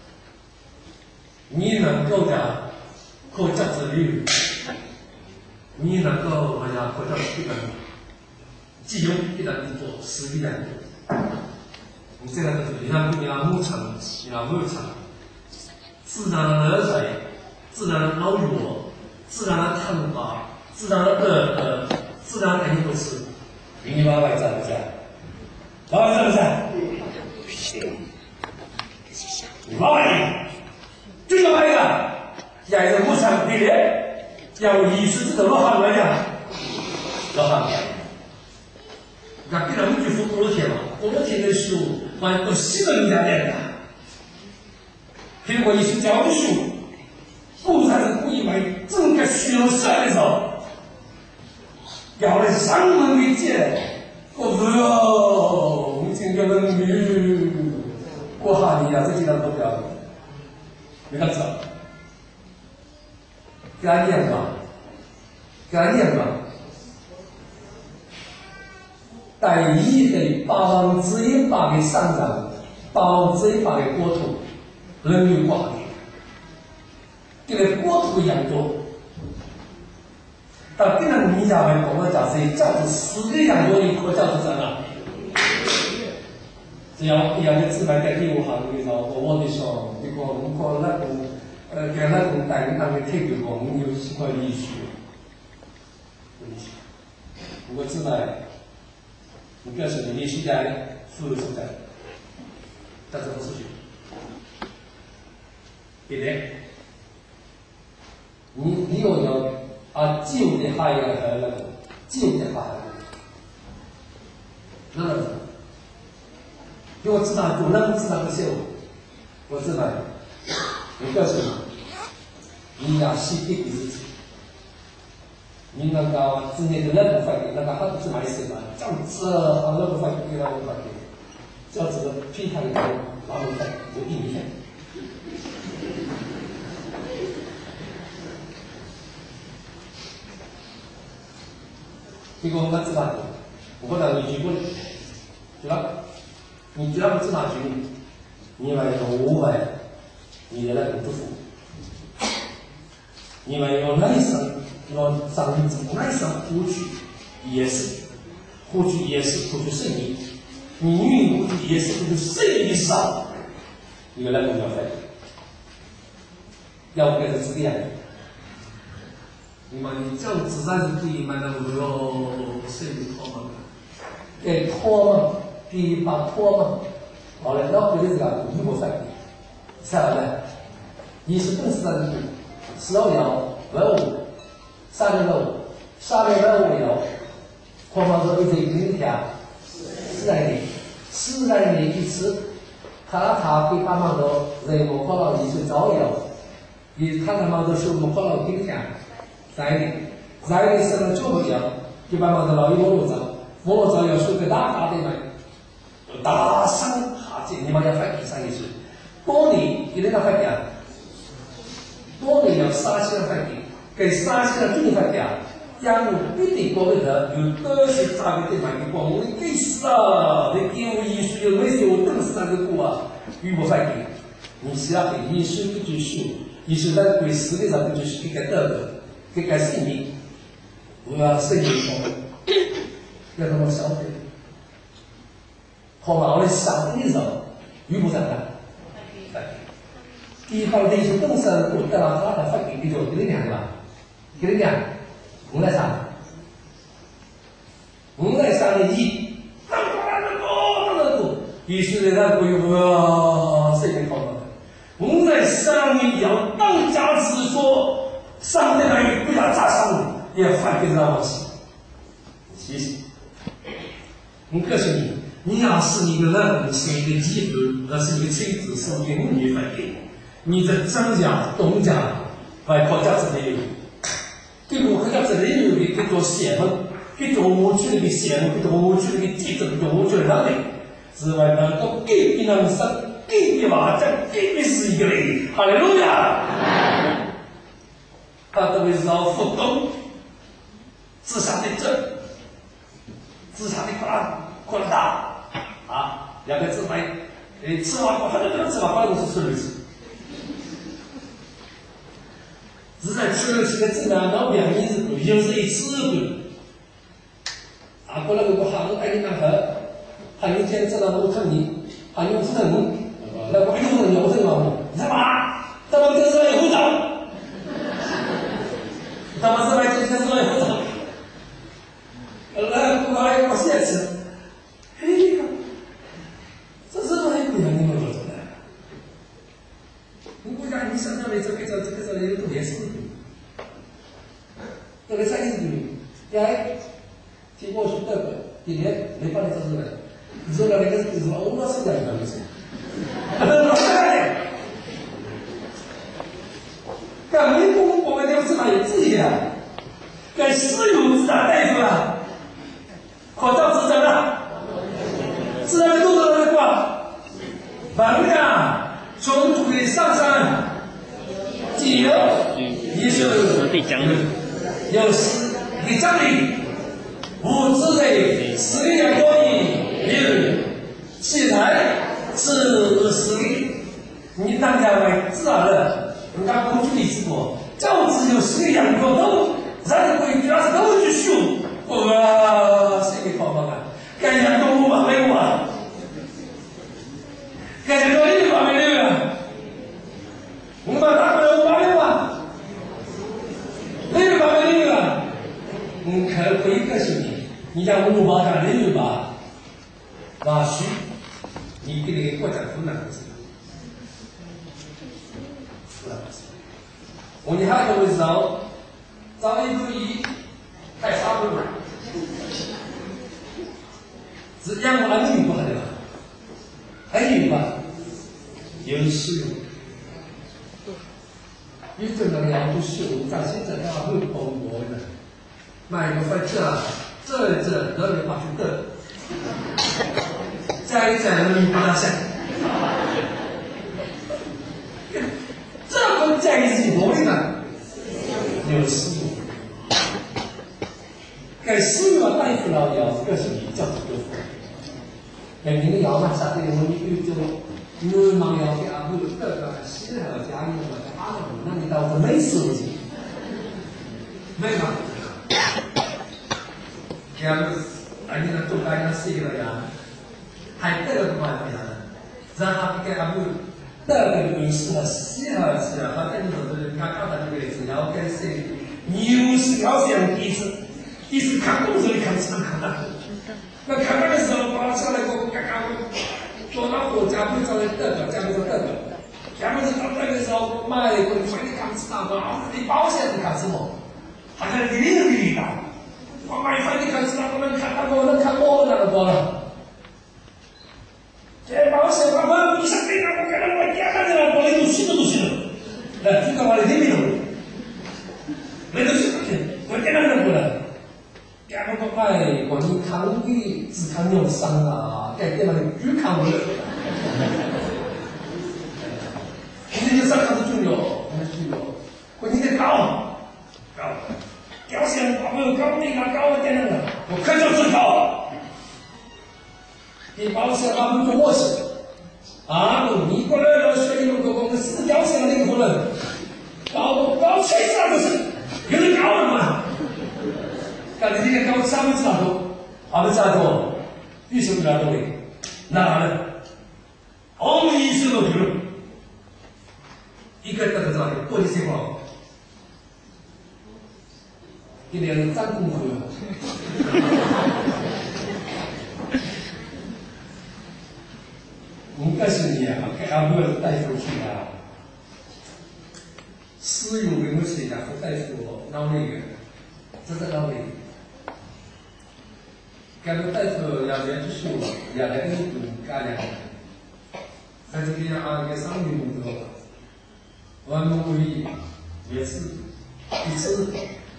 你能够的可价值率，你能够好像可价值一本，既有一人做十个人做，你这个就是你看你要牧场，你要牧场。自然的热水，自然的老药，自然的汤法，自然的呃呃，自然的饮食，你妈妈在不在？妈妈在不在？你妈妈你，最要买个，也是牧场里的，要医师这个老行来讲，老行， 完都西人家来的。苹果一是教书，不然是故意买整个学校的时候，要来上门给接，我说哟，我今个人女，我喊你啊，这几张都不要，没看错，给他念吧，给他念吧。第一对百分之一百的上涨，百分之一百的国土。人有挂的，这个国土养多，但跟人你家来讲，我讲是叫做十个养多一颗叫做什么？只要要个自白在第五行的时候，我我的说，这个我讲那个呃，给那种带领他们退休工，你有喜欢医学，医学，不过自白，你不要说你是在富有所在，但是不是学。对不对？你你要要啊，旧的还有那个旧的还有，那么，因为我知道，我那不知道不是我知道，我告诉你，你要洗屁股自己，你那个之前的那部分，那个他不是买什么，这样子啊，那部分给那部分给，这样子的批判一个那部分就一年。这个我们知道的，我讲你举过，对吧？你只要不知道举，你买有五百，你的那个不服；你买有内省，要上内省湖区也是，湖区也是湖区胜利，你运湖区也是湖区胜利的少，有那个要费，要不然是这个样的。你嘛，你这样子但是可以买到我哟，谁的托嘛？给托嘛，给把托嘛，好了，那回来这个一模三的，啥呢？一是更是三的，十二爻万五，三六六，三六万五爻，托嘛说一直一条，四来年，四来年一次，他他给他们说人我靠到一是早爻，你他他妈都是我靠到今天。在的，在的时候就不一样，一般嘛，老一网络找，网络找要收个大大的嘛，大上下节，你嘛要发几上一次，多年一定要发点，多年要三千发点，给三千的最发点，让我必定过个人有多些差别的嘛，你讲我给死啊，你给我艺术有没有我更三个过啊，与我发点，你是要给艺术不就是，艺术在对实际上不就是一个德个。这个生命，我要生命方面，要怎么消费？好嘛，我的消费的时候，遇不上他。地方的一些东西，我得了他的发给你就给你讲吧，给你讲，我来啥？我来啥的一，当当当当当当，于是呢，他不用啊，生命好嘛。我来啥的要当家之说。上面来不要炸伤也换给让我洗，谢谢。我告诉你，你要是你的那种是一个机构，那是一个妻子，是一个女反应，你的张家、东家来靠家这里有，给我家这里有的给做写文，给做我去那个写文，给做我去那个记者，给做我去那里，之外呢，都给别人生，给别娃这给别是一个人，哈利路亚。他都会绕复动，自杀的正，自杀的扩扩大啊，两个字来，诶，吃完过后，这个吃完过后是吃了吃，只在吃了吃的自然到两年是已经是一次的，啊，过来我喊我赶紧拿喝，还有天知道我看你，还有不能，那我还有人有这个嘛？你干嘛？咱们跟上以后长。他们是来今天是来不走，来不来我现实，嘿呀，这是不是不一样的么做的？如果讲你想到的这个这这个这里都连死的，这个啥意思呢？哎，听我说这个，今年没把你这是来， 你说那个是什么？我那是在干什么？老师来，干民工我们这个是哪有自己的？干私有自然带出来，口罩是真的，自然的动作在挂，反正啊，从土地上山，几有也是有时你这里。无知的十里两多里，有起来是十里。你当家为自然的，人家过去的直播，就只有十里两多都，人规矩是都去修，哇，谁给跑跑看？该讲动物嘛没有啊？该讲动物嘛没有啊？我们大朋友没有啊？没有嘛没有啊？嗯，可可以个性的。你讲五八干零六八，那许你给那个国家困难的是吧？是吧？我你还有的时候，找一个亿太差不多，只养我安宁不好的吧？安宁吧，有使用。你这个要不使用，咱现在要很蓬勃的，买个饭吃啊。这这那里把去的，再再人民不大想，这个在一起多的呢，有思路，给思路带出了要个是比较多，给你的要嘛啥的，我们有这种我们要给阿布这个西海家里头的阿拉伯，那你到这没事情，没嘛。要不，俺家做干那谁个呀？还这个不管怎样的，让他给俺们这个东西呢，洗好洗啊，他跟你说的，看看他这个是要跟谁？牛是要这样第一次，第一次看动作你看不上看的，那看那个时候把下来给我刚刚做那火家不找的这个，家不找这个，家不是到那个时候买一个，反正看不上啊，你保险你看什么？还在里里里的。我买饭你看知道，我能看到我能看我那个多了。这保险他们不是给他们给他们家看着了，我那就去都都去了。来，这个话你听没懂？那都是不行，我给他们过来。给他们买，我你看的只看用伤啊，给给他们只看我的。你这伤看是重要，还是重要？我你得高，高。要想把我高那个高一点的，我看就是高。你保险他们做模式，啊，你过来了，学你们个我们是要想那个可能，高高确实不是，有人高了嘛？但是这个高三分之二多，二分之二多，必须不要多的，哪呢？我们一直都有，一个得得到的，过去情况。一点战功夫，我告诉你啊，给阿伯带出去啊，私有给我写下不带出老那个，这是老的，给我带出两年之后，两年的工干两年，在这边啊，给上面工作，我们会议也是一次。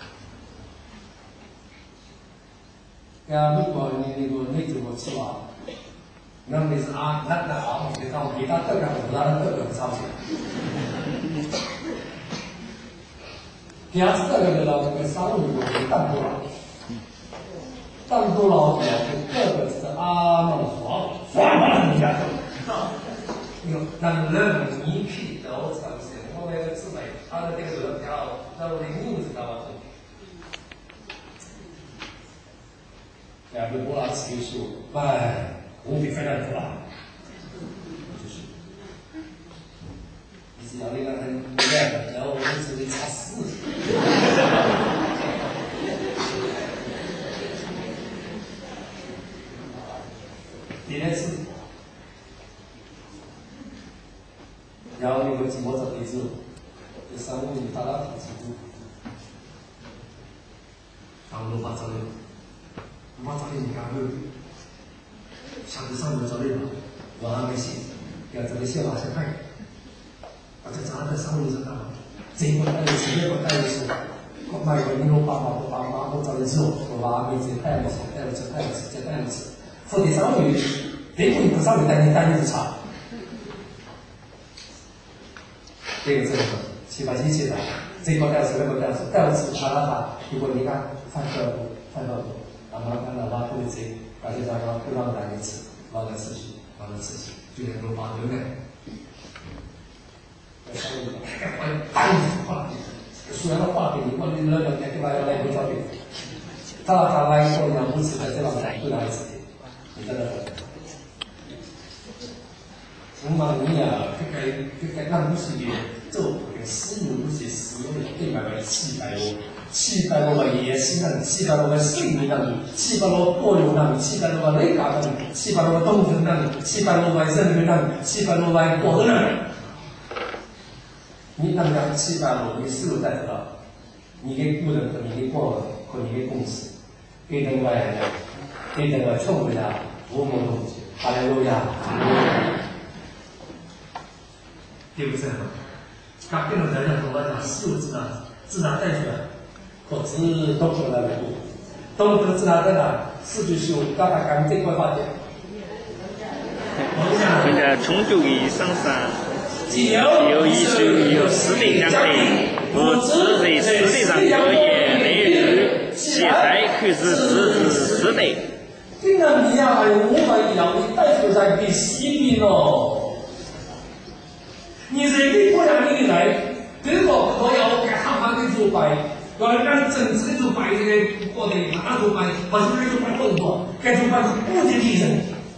给俺们国你那个内政部吃吧，那没是啊，那那好，给他给他这个我拉这个上去。第二次这个的了，这个商务部给淡多了，淡多了，这个是阿门黄，黄了人家都，有能人一批都上去，我那个姊妹，她的这个人票，那我的名字知道吗？两个波拉斯说：“哎，无比非常多了，就是，你只要那个很厉害的，然后我们只得查死。第二次，然后那个寂寞走的时候，这三个人打到体制部，然后把这个。”我这里你看， 抢着上面找领导，我还没写，要这个写法先看，把这杂的上面是干嘛？这个带的是那个带的是，我买个那种爸爸爸爸我找的时候，我爸没这带不起，带不起，带不起，再带不起，付的上面，这个不上面带你带你就差。这个这个七八七七的，这个带是那个带是带不起，他那他如果你看翻个翻个，然后看到拉回这，而且咱们不让单一次，让它持续，让它持续，就能够保留的。在上面我单幅画，虽然画给你，我你那两天对吧？要来回照片，他他来一个两不起的这帮人不来一次，你真的。我嘛你啊，这个这个咱不是的，做这个私有不是私有的，对吧？七百多，七百多个野心人，七百多个生命人，七百多个多元人，七百多个内家人，七百多个东分人，七百多个人民人，七百多个国人。你那么七百多，你收入带得到？你给雇人和你给国和你给公司，给另外给另外创业家，我们东西，哈利路亚。对不对？他跟我讲讲，我讲事物自然自然带出来，或者都出来了，都不自然带来，是就是大家讲这块发展。 现在冲突与上山，有一首有四类奖励，我只在四类上可言内日，现在可是只是四类。 跟人一样，还有我们一样，你带出来比西比咯。你这个国家你来，这个我要给他们的做白，要让政治的做白这个国内他做白，把这个做白更多，该做白是不的敌人。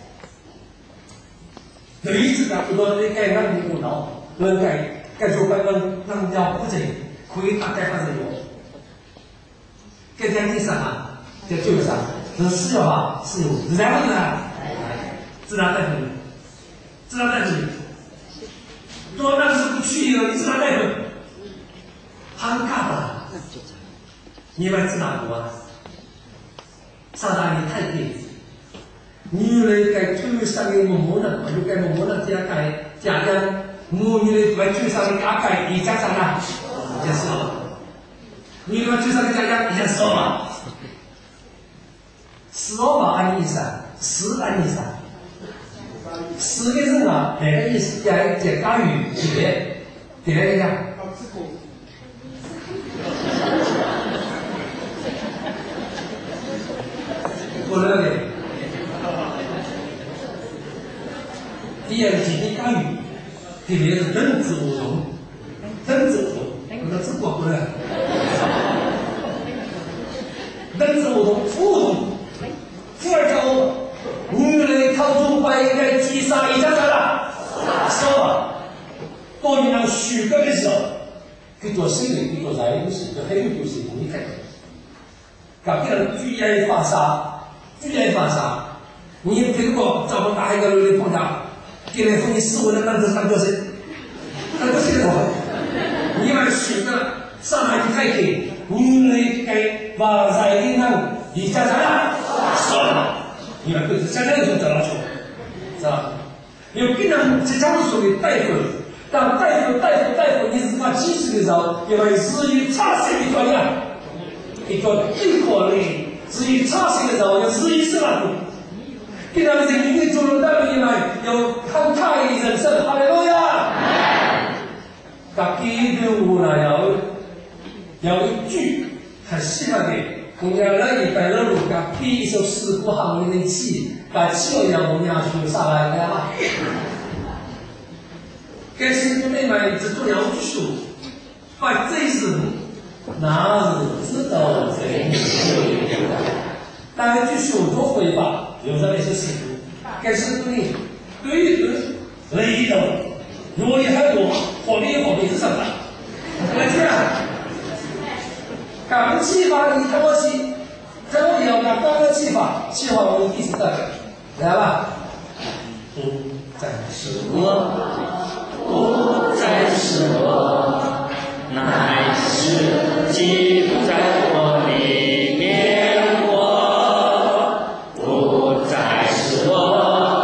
对于这个，很多人该让你领导，人该该做白人让要不正，可以大概发生有。该讲第三啊，这就是啥？这是私有化，私有，是然后呢？自然带动，自然带动。多那是不去的，你自然带动，很尬的。你们知道不啊？撒旦你太对，女人该推上的某某人，就该某某人家该家人，母女的该推上的家该一家长啊，一家是吧？你们推上的家家一家是吧？是吧？按意思，是按意思。四个人啊，那个意思在在干预别，别人家。不能的。第二个是你干预，第二个是政治活动，政治活动，那中国不能。政治活动互动，第二条。女人靠中白该击杀一家人了，说吧，当你让许可的时候，给做生意，给做财务事，给黑有东西你看，搞别人居然发杀，居然发杀，你这个怎么打一个人的碰上，给人说你四五的男子当做谁？当做谁的你把许可上海去开给女人该发财的人一家人了，说吧。你们对相当于是找到出，是吧？有别人这讲是属于大夫，当大夫大夫大夫，你是他技术的时候，因为是以差生的专业，一个一个的是以差生的时候，要是以什么？给他们人民的主人单位来有慷慨人生，哈利路亚！他给的我呢要要一句很喜欢的。我们那一百二路噶，第一首诗不好你的气，把气要我们要修下来的啊。该是不内买只做要数，把这是哪日知道这但据手中回法，有这么一些事情，该是对你对于雷的，如你还多，火力火力是什么？来听啊！感气法，你看我气，看我要感刚刚气法，气法我第四代，来吧。不再是我， 不再是我，乃是基督在我里面我，不再是我。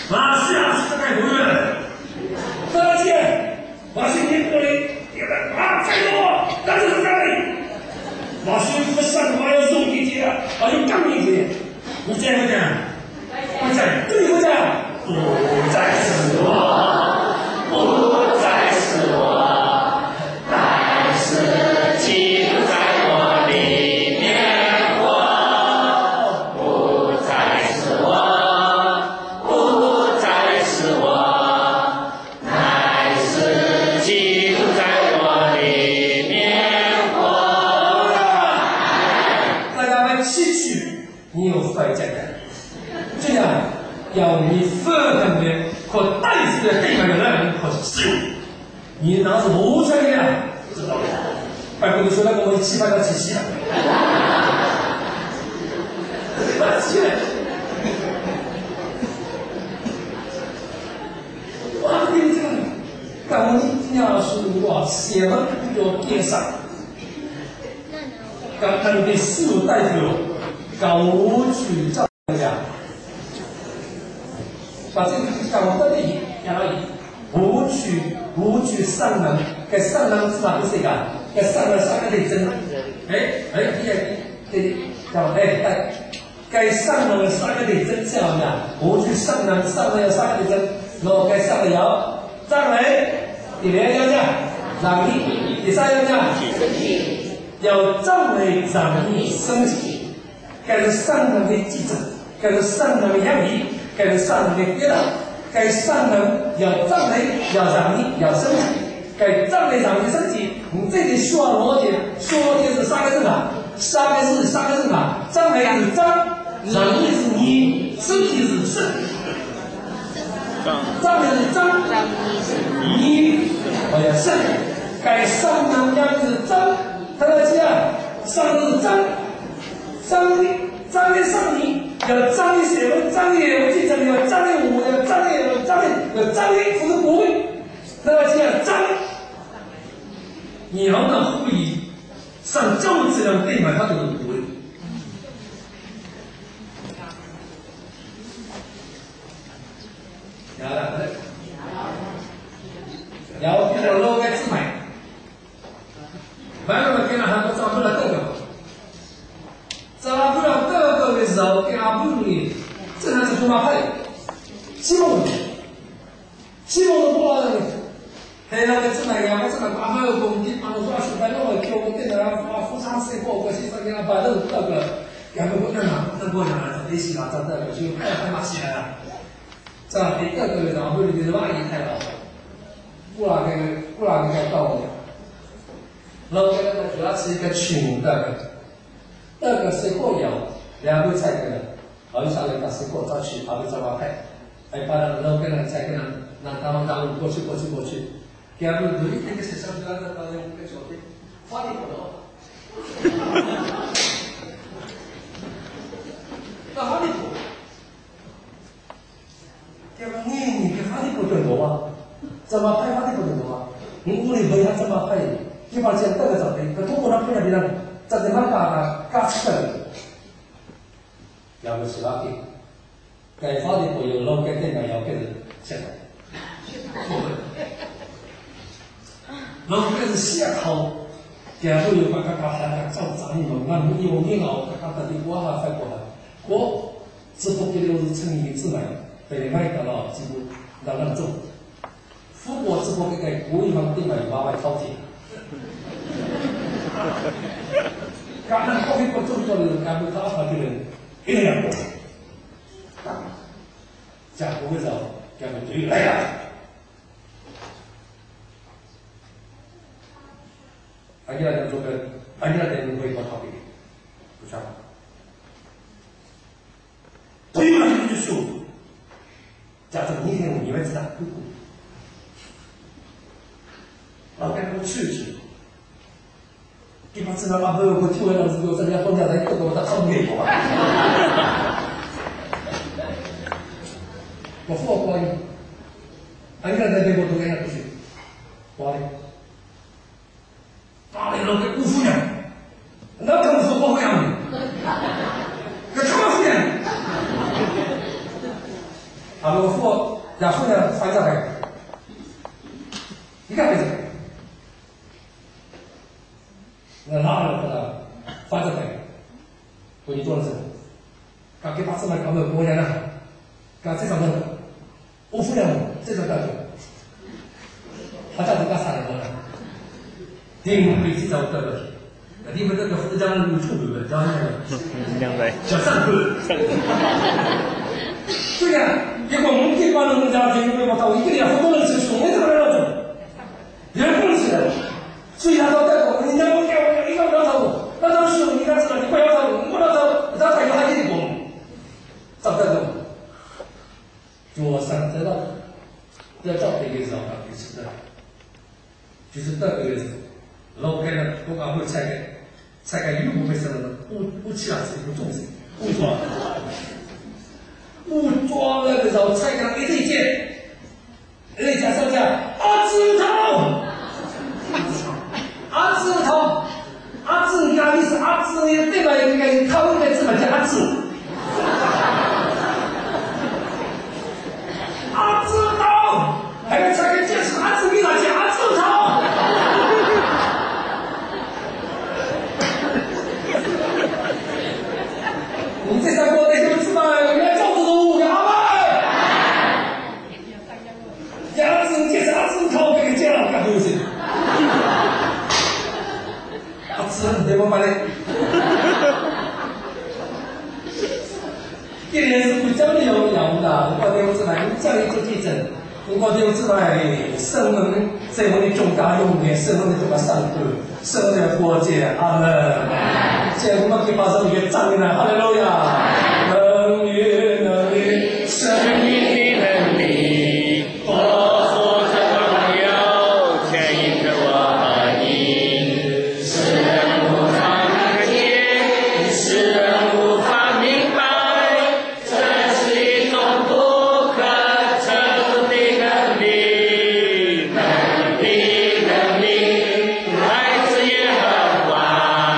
马是啊，是太不了。再见，马是天过来，别来啊！再给我，但是在哪里？马是不上话要送一节，啊，要干一节。你在不在？不在，对不在？不再是我，不再是我，乃是基督在我里面活。不再是我，不再是我，乃是基督在我里面活。大家来期许你有快感，这样。要你非常的可带出的对面的人可是你拿着无权的呀，知道吗？拜托你说那个我一起把它起起来，起来！哇，你这个，但我一定要说我写了不叫电上，刚刚的四代表搞取照呀。把这个搞得的然后无取无取上能，给上能是哪个谁干？给上能三个得真，哎哎对对，叫哎哎，给上能三个得真这样的，无取上能上能有三个得真，然后给上能有张雷，第二要这样，让利，第三要这样，有张雷让利升起，给是上能的记者，给是上能的样理。该上能的别了，该上能要张雷，要让你要升级，该张雷让你升级，你这里需要逻辑，说的是三个字啊，三个字三个字啊，张雷是张，让你是你，升级是升，张雷是张，你我要升，该上能要是张，他要这样，上是张，张的张的上你。要张力写文，张力有记成，要张力五，要张力有张力有张力，不是不会。那么这样张，你要呢会以上教育质量对嘛，它就是不会。然后呢？然后给我捞个字买，完了给了他们找出来这个。找不了哥哥的时候，跟阿布里，这还是多马派，希望，希望都不了的。还有那个这那个，我这那八百个工地，把我抓起来，弄了叫我跟着他发富昌水货，我先生给他把那个那个，然后我跟他那个人在一起拿着那个，就快快马起来了。这第二个的阿布里的蚂蚁太老，不那个不那个该到的，然后跟那个主要是一个群的。那个水果有两个菜根，好像那个水果抓去，好像抓花菜，哎，把那那个菜根那当当过去过去过去，第二个有一天个是上那个当那个小的，花里胡哨，那花里胡，第二个你你给花里胡对多啊？怎么拍花里胡对多啊？你屋里为啥这么拍？一般见这个找的，可中国人拍的人。在这么大嘎吃的，要不是那个，该发的朋友老该这个要给人现在，老该是写好，然后又把嘎嘎还还照咱们嘛，那你有你老嘎嘎的我还快过来，我只不过就是成立自买，被买到了几乎让人走，富国只不过给国一方地买八百套钱。Karena kami betul-betul kami tahu hadirin ini yang boleh. Jangan begitu, jangan begitu lagi. Akhirnya ada juga, akhirnya ada yang boleh berhati, bersama. Tapi masih justru, jatuh ini yang你们知道，老干部去去。一般知道阿伯我听完了之后，人家放假来各个我他靠美国啊！我付我光，俺家在美国读人家不去，光的，大连老给辜负呢，那可不是光样的，这什么负呢？ 啊，老夫亚夫呢翻着来，一看没事，那拉了的翻着来，我你做了什么？刚给把这么搞的过来了，刚这场的，我夫人这场干的，他家子干啥的过来？顶北这场干的。你们这个福江路处对不对？叫那个叫上沟。对呀，结果我们这帮人家庭被我到一个月好多人吃穷的这个那种，人不起来，所以他说在我们人家我给我一个不要走，那当时你看知道你不要走，你不要走，他还有他一点找这种，就上知道，要找这个时候啊，就是的，就是这个意思。老开了，我刚会拆开。才敢又不会什么的，武武器啊是一个重视，武装，武装那个时候才敢一对剑，人家上下阿指头，阿指头，阿指哪里是阿指呢？对吧？应该他应该怎么叫阿指？阿指头，还有才敢解释阿指给哪些阿指头？你这三个那就知道人家赵子龙阿妹，牙齿这是阿子头给接了干东西，阿子对我买的，这年是不讲的有样的，我对我知道你讲的做地震，我对我知道生人在我的中大用的，生人的这个上课，生人国界阿门。现在我们可以把这个站起来，哈利路亚！能力，能力，生命的能力，我所在的朋友，牵引着我和你，使人无法看见，使人无法明白，这是一种不可测度的能力，能力，能力，来自耶和华。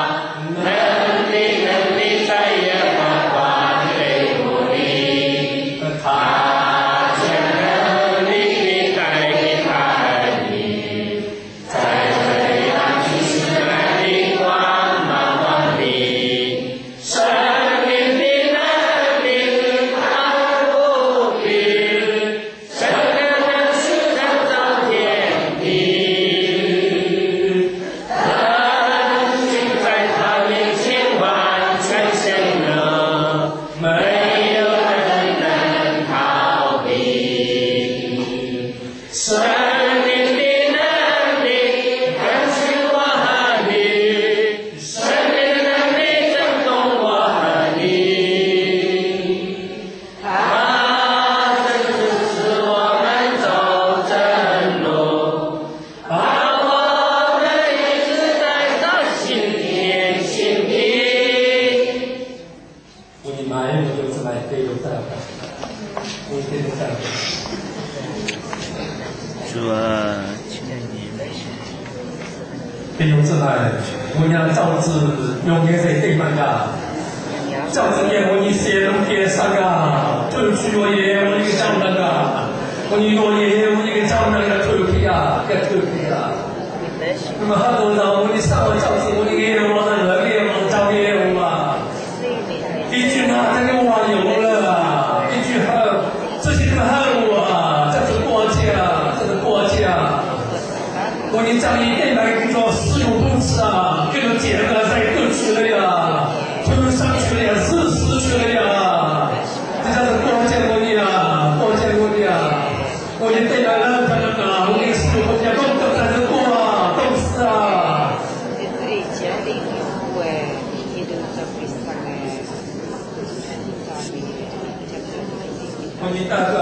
主啊，请你来行。 弟兄姊妹，我让赵子永远在对面噶，赵子也我你写东天上啊，退去我也我一个丈人啊，我你我也我一个丈人的退去啊，该退去啊。那么很多人我你上了赵子，我你给我的人给我招给我啊，一句话他给我忘有了，一句话这些人恨我啊，这是国家，这是国家。我你讲一定来跟着私有公司啊，跟着姐们在各去了呀，推上去了呀，是死去了呀，这叫做国家国力啊，国家国力啊。我你对来了，他那个我给私有国家都都在这过啊，都是啊。我你大哥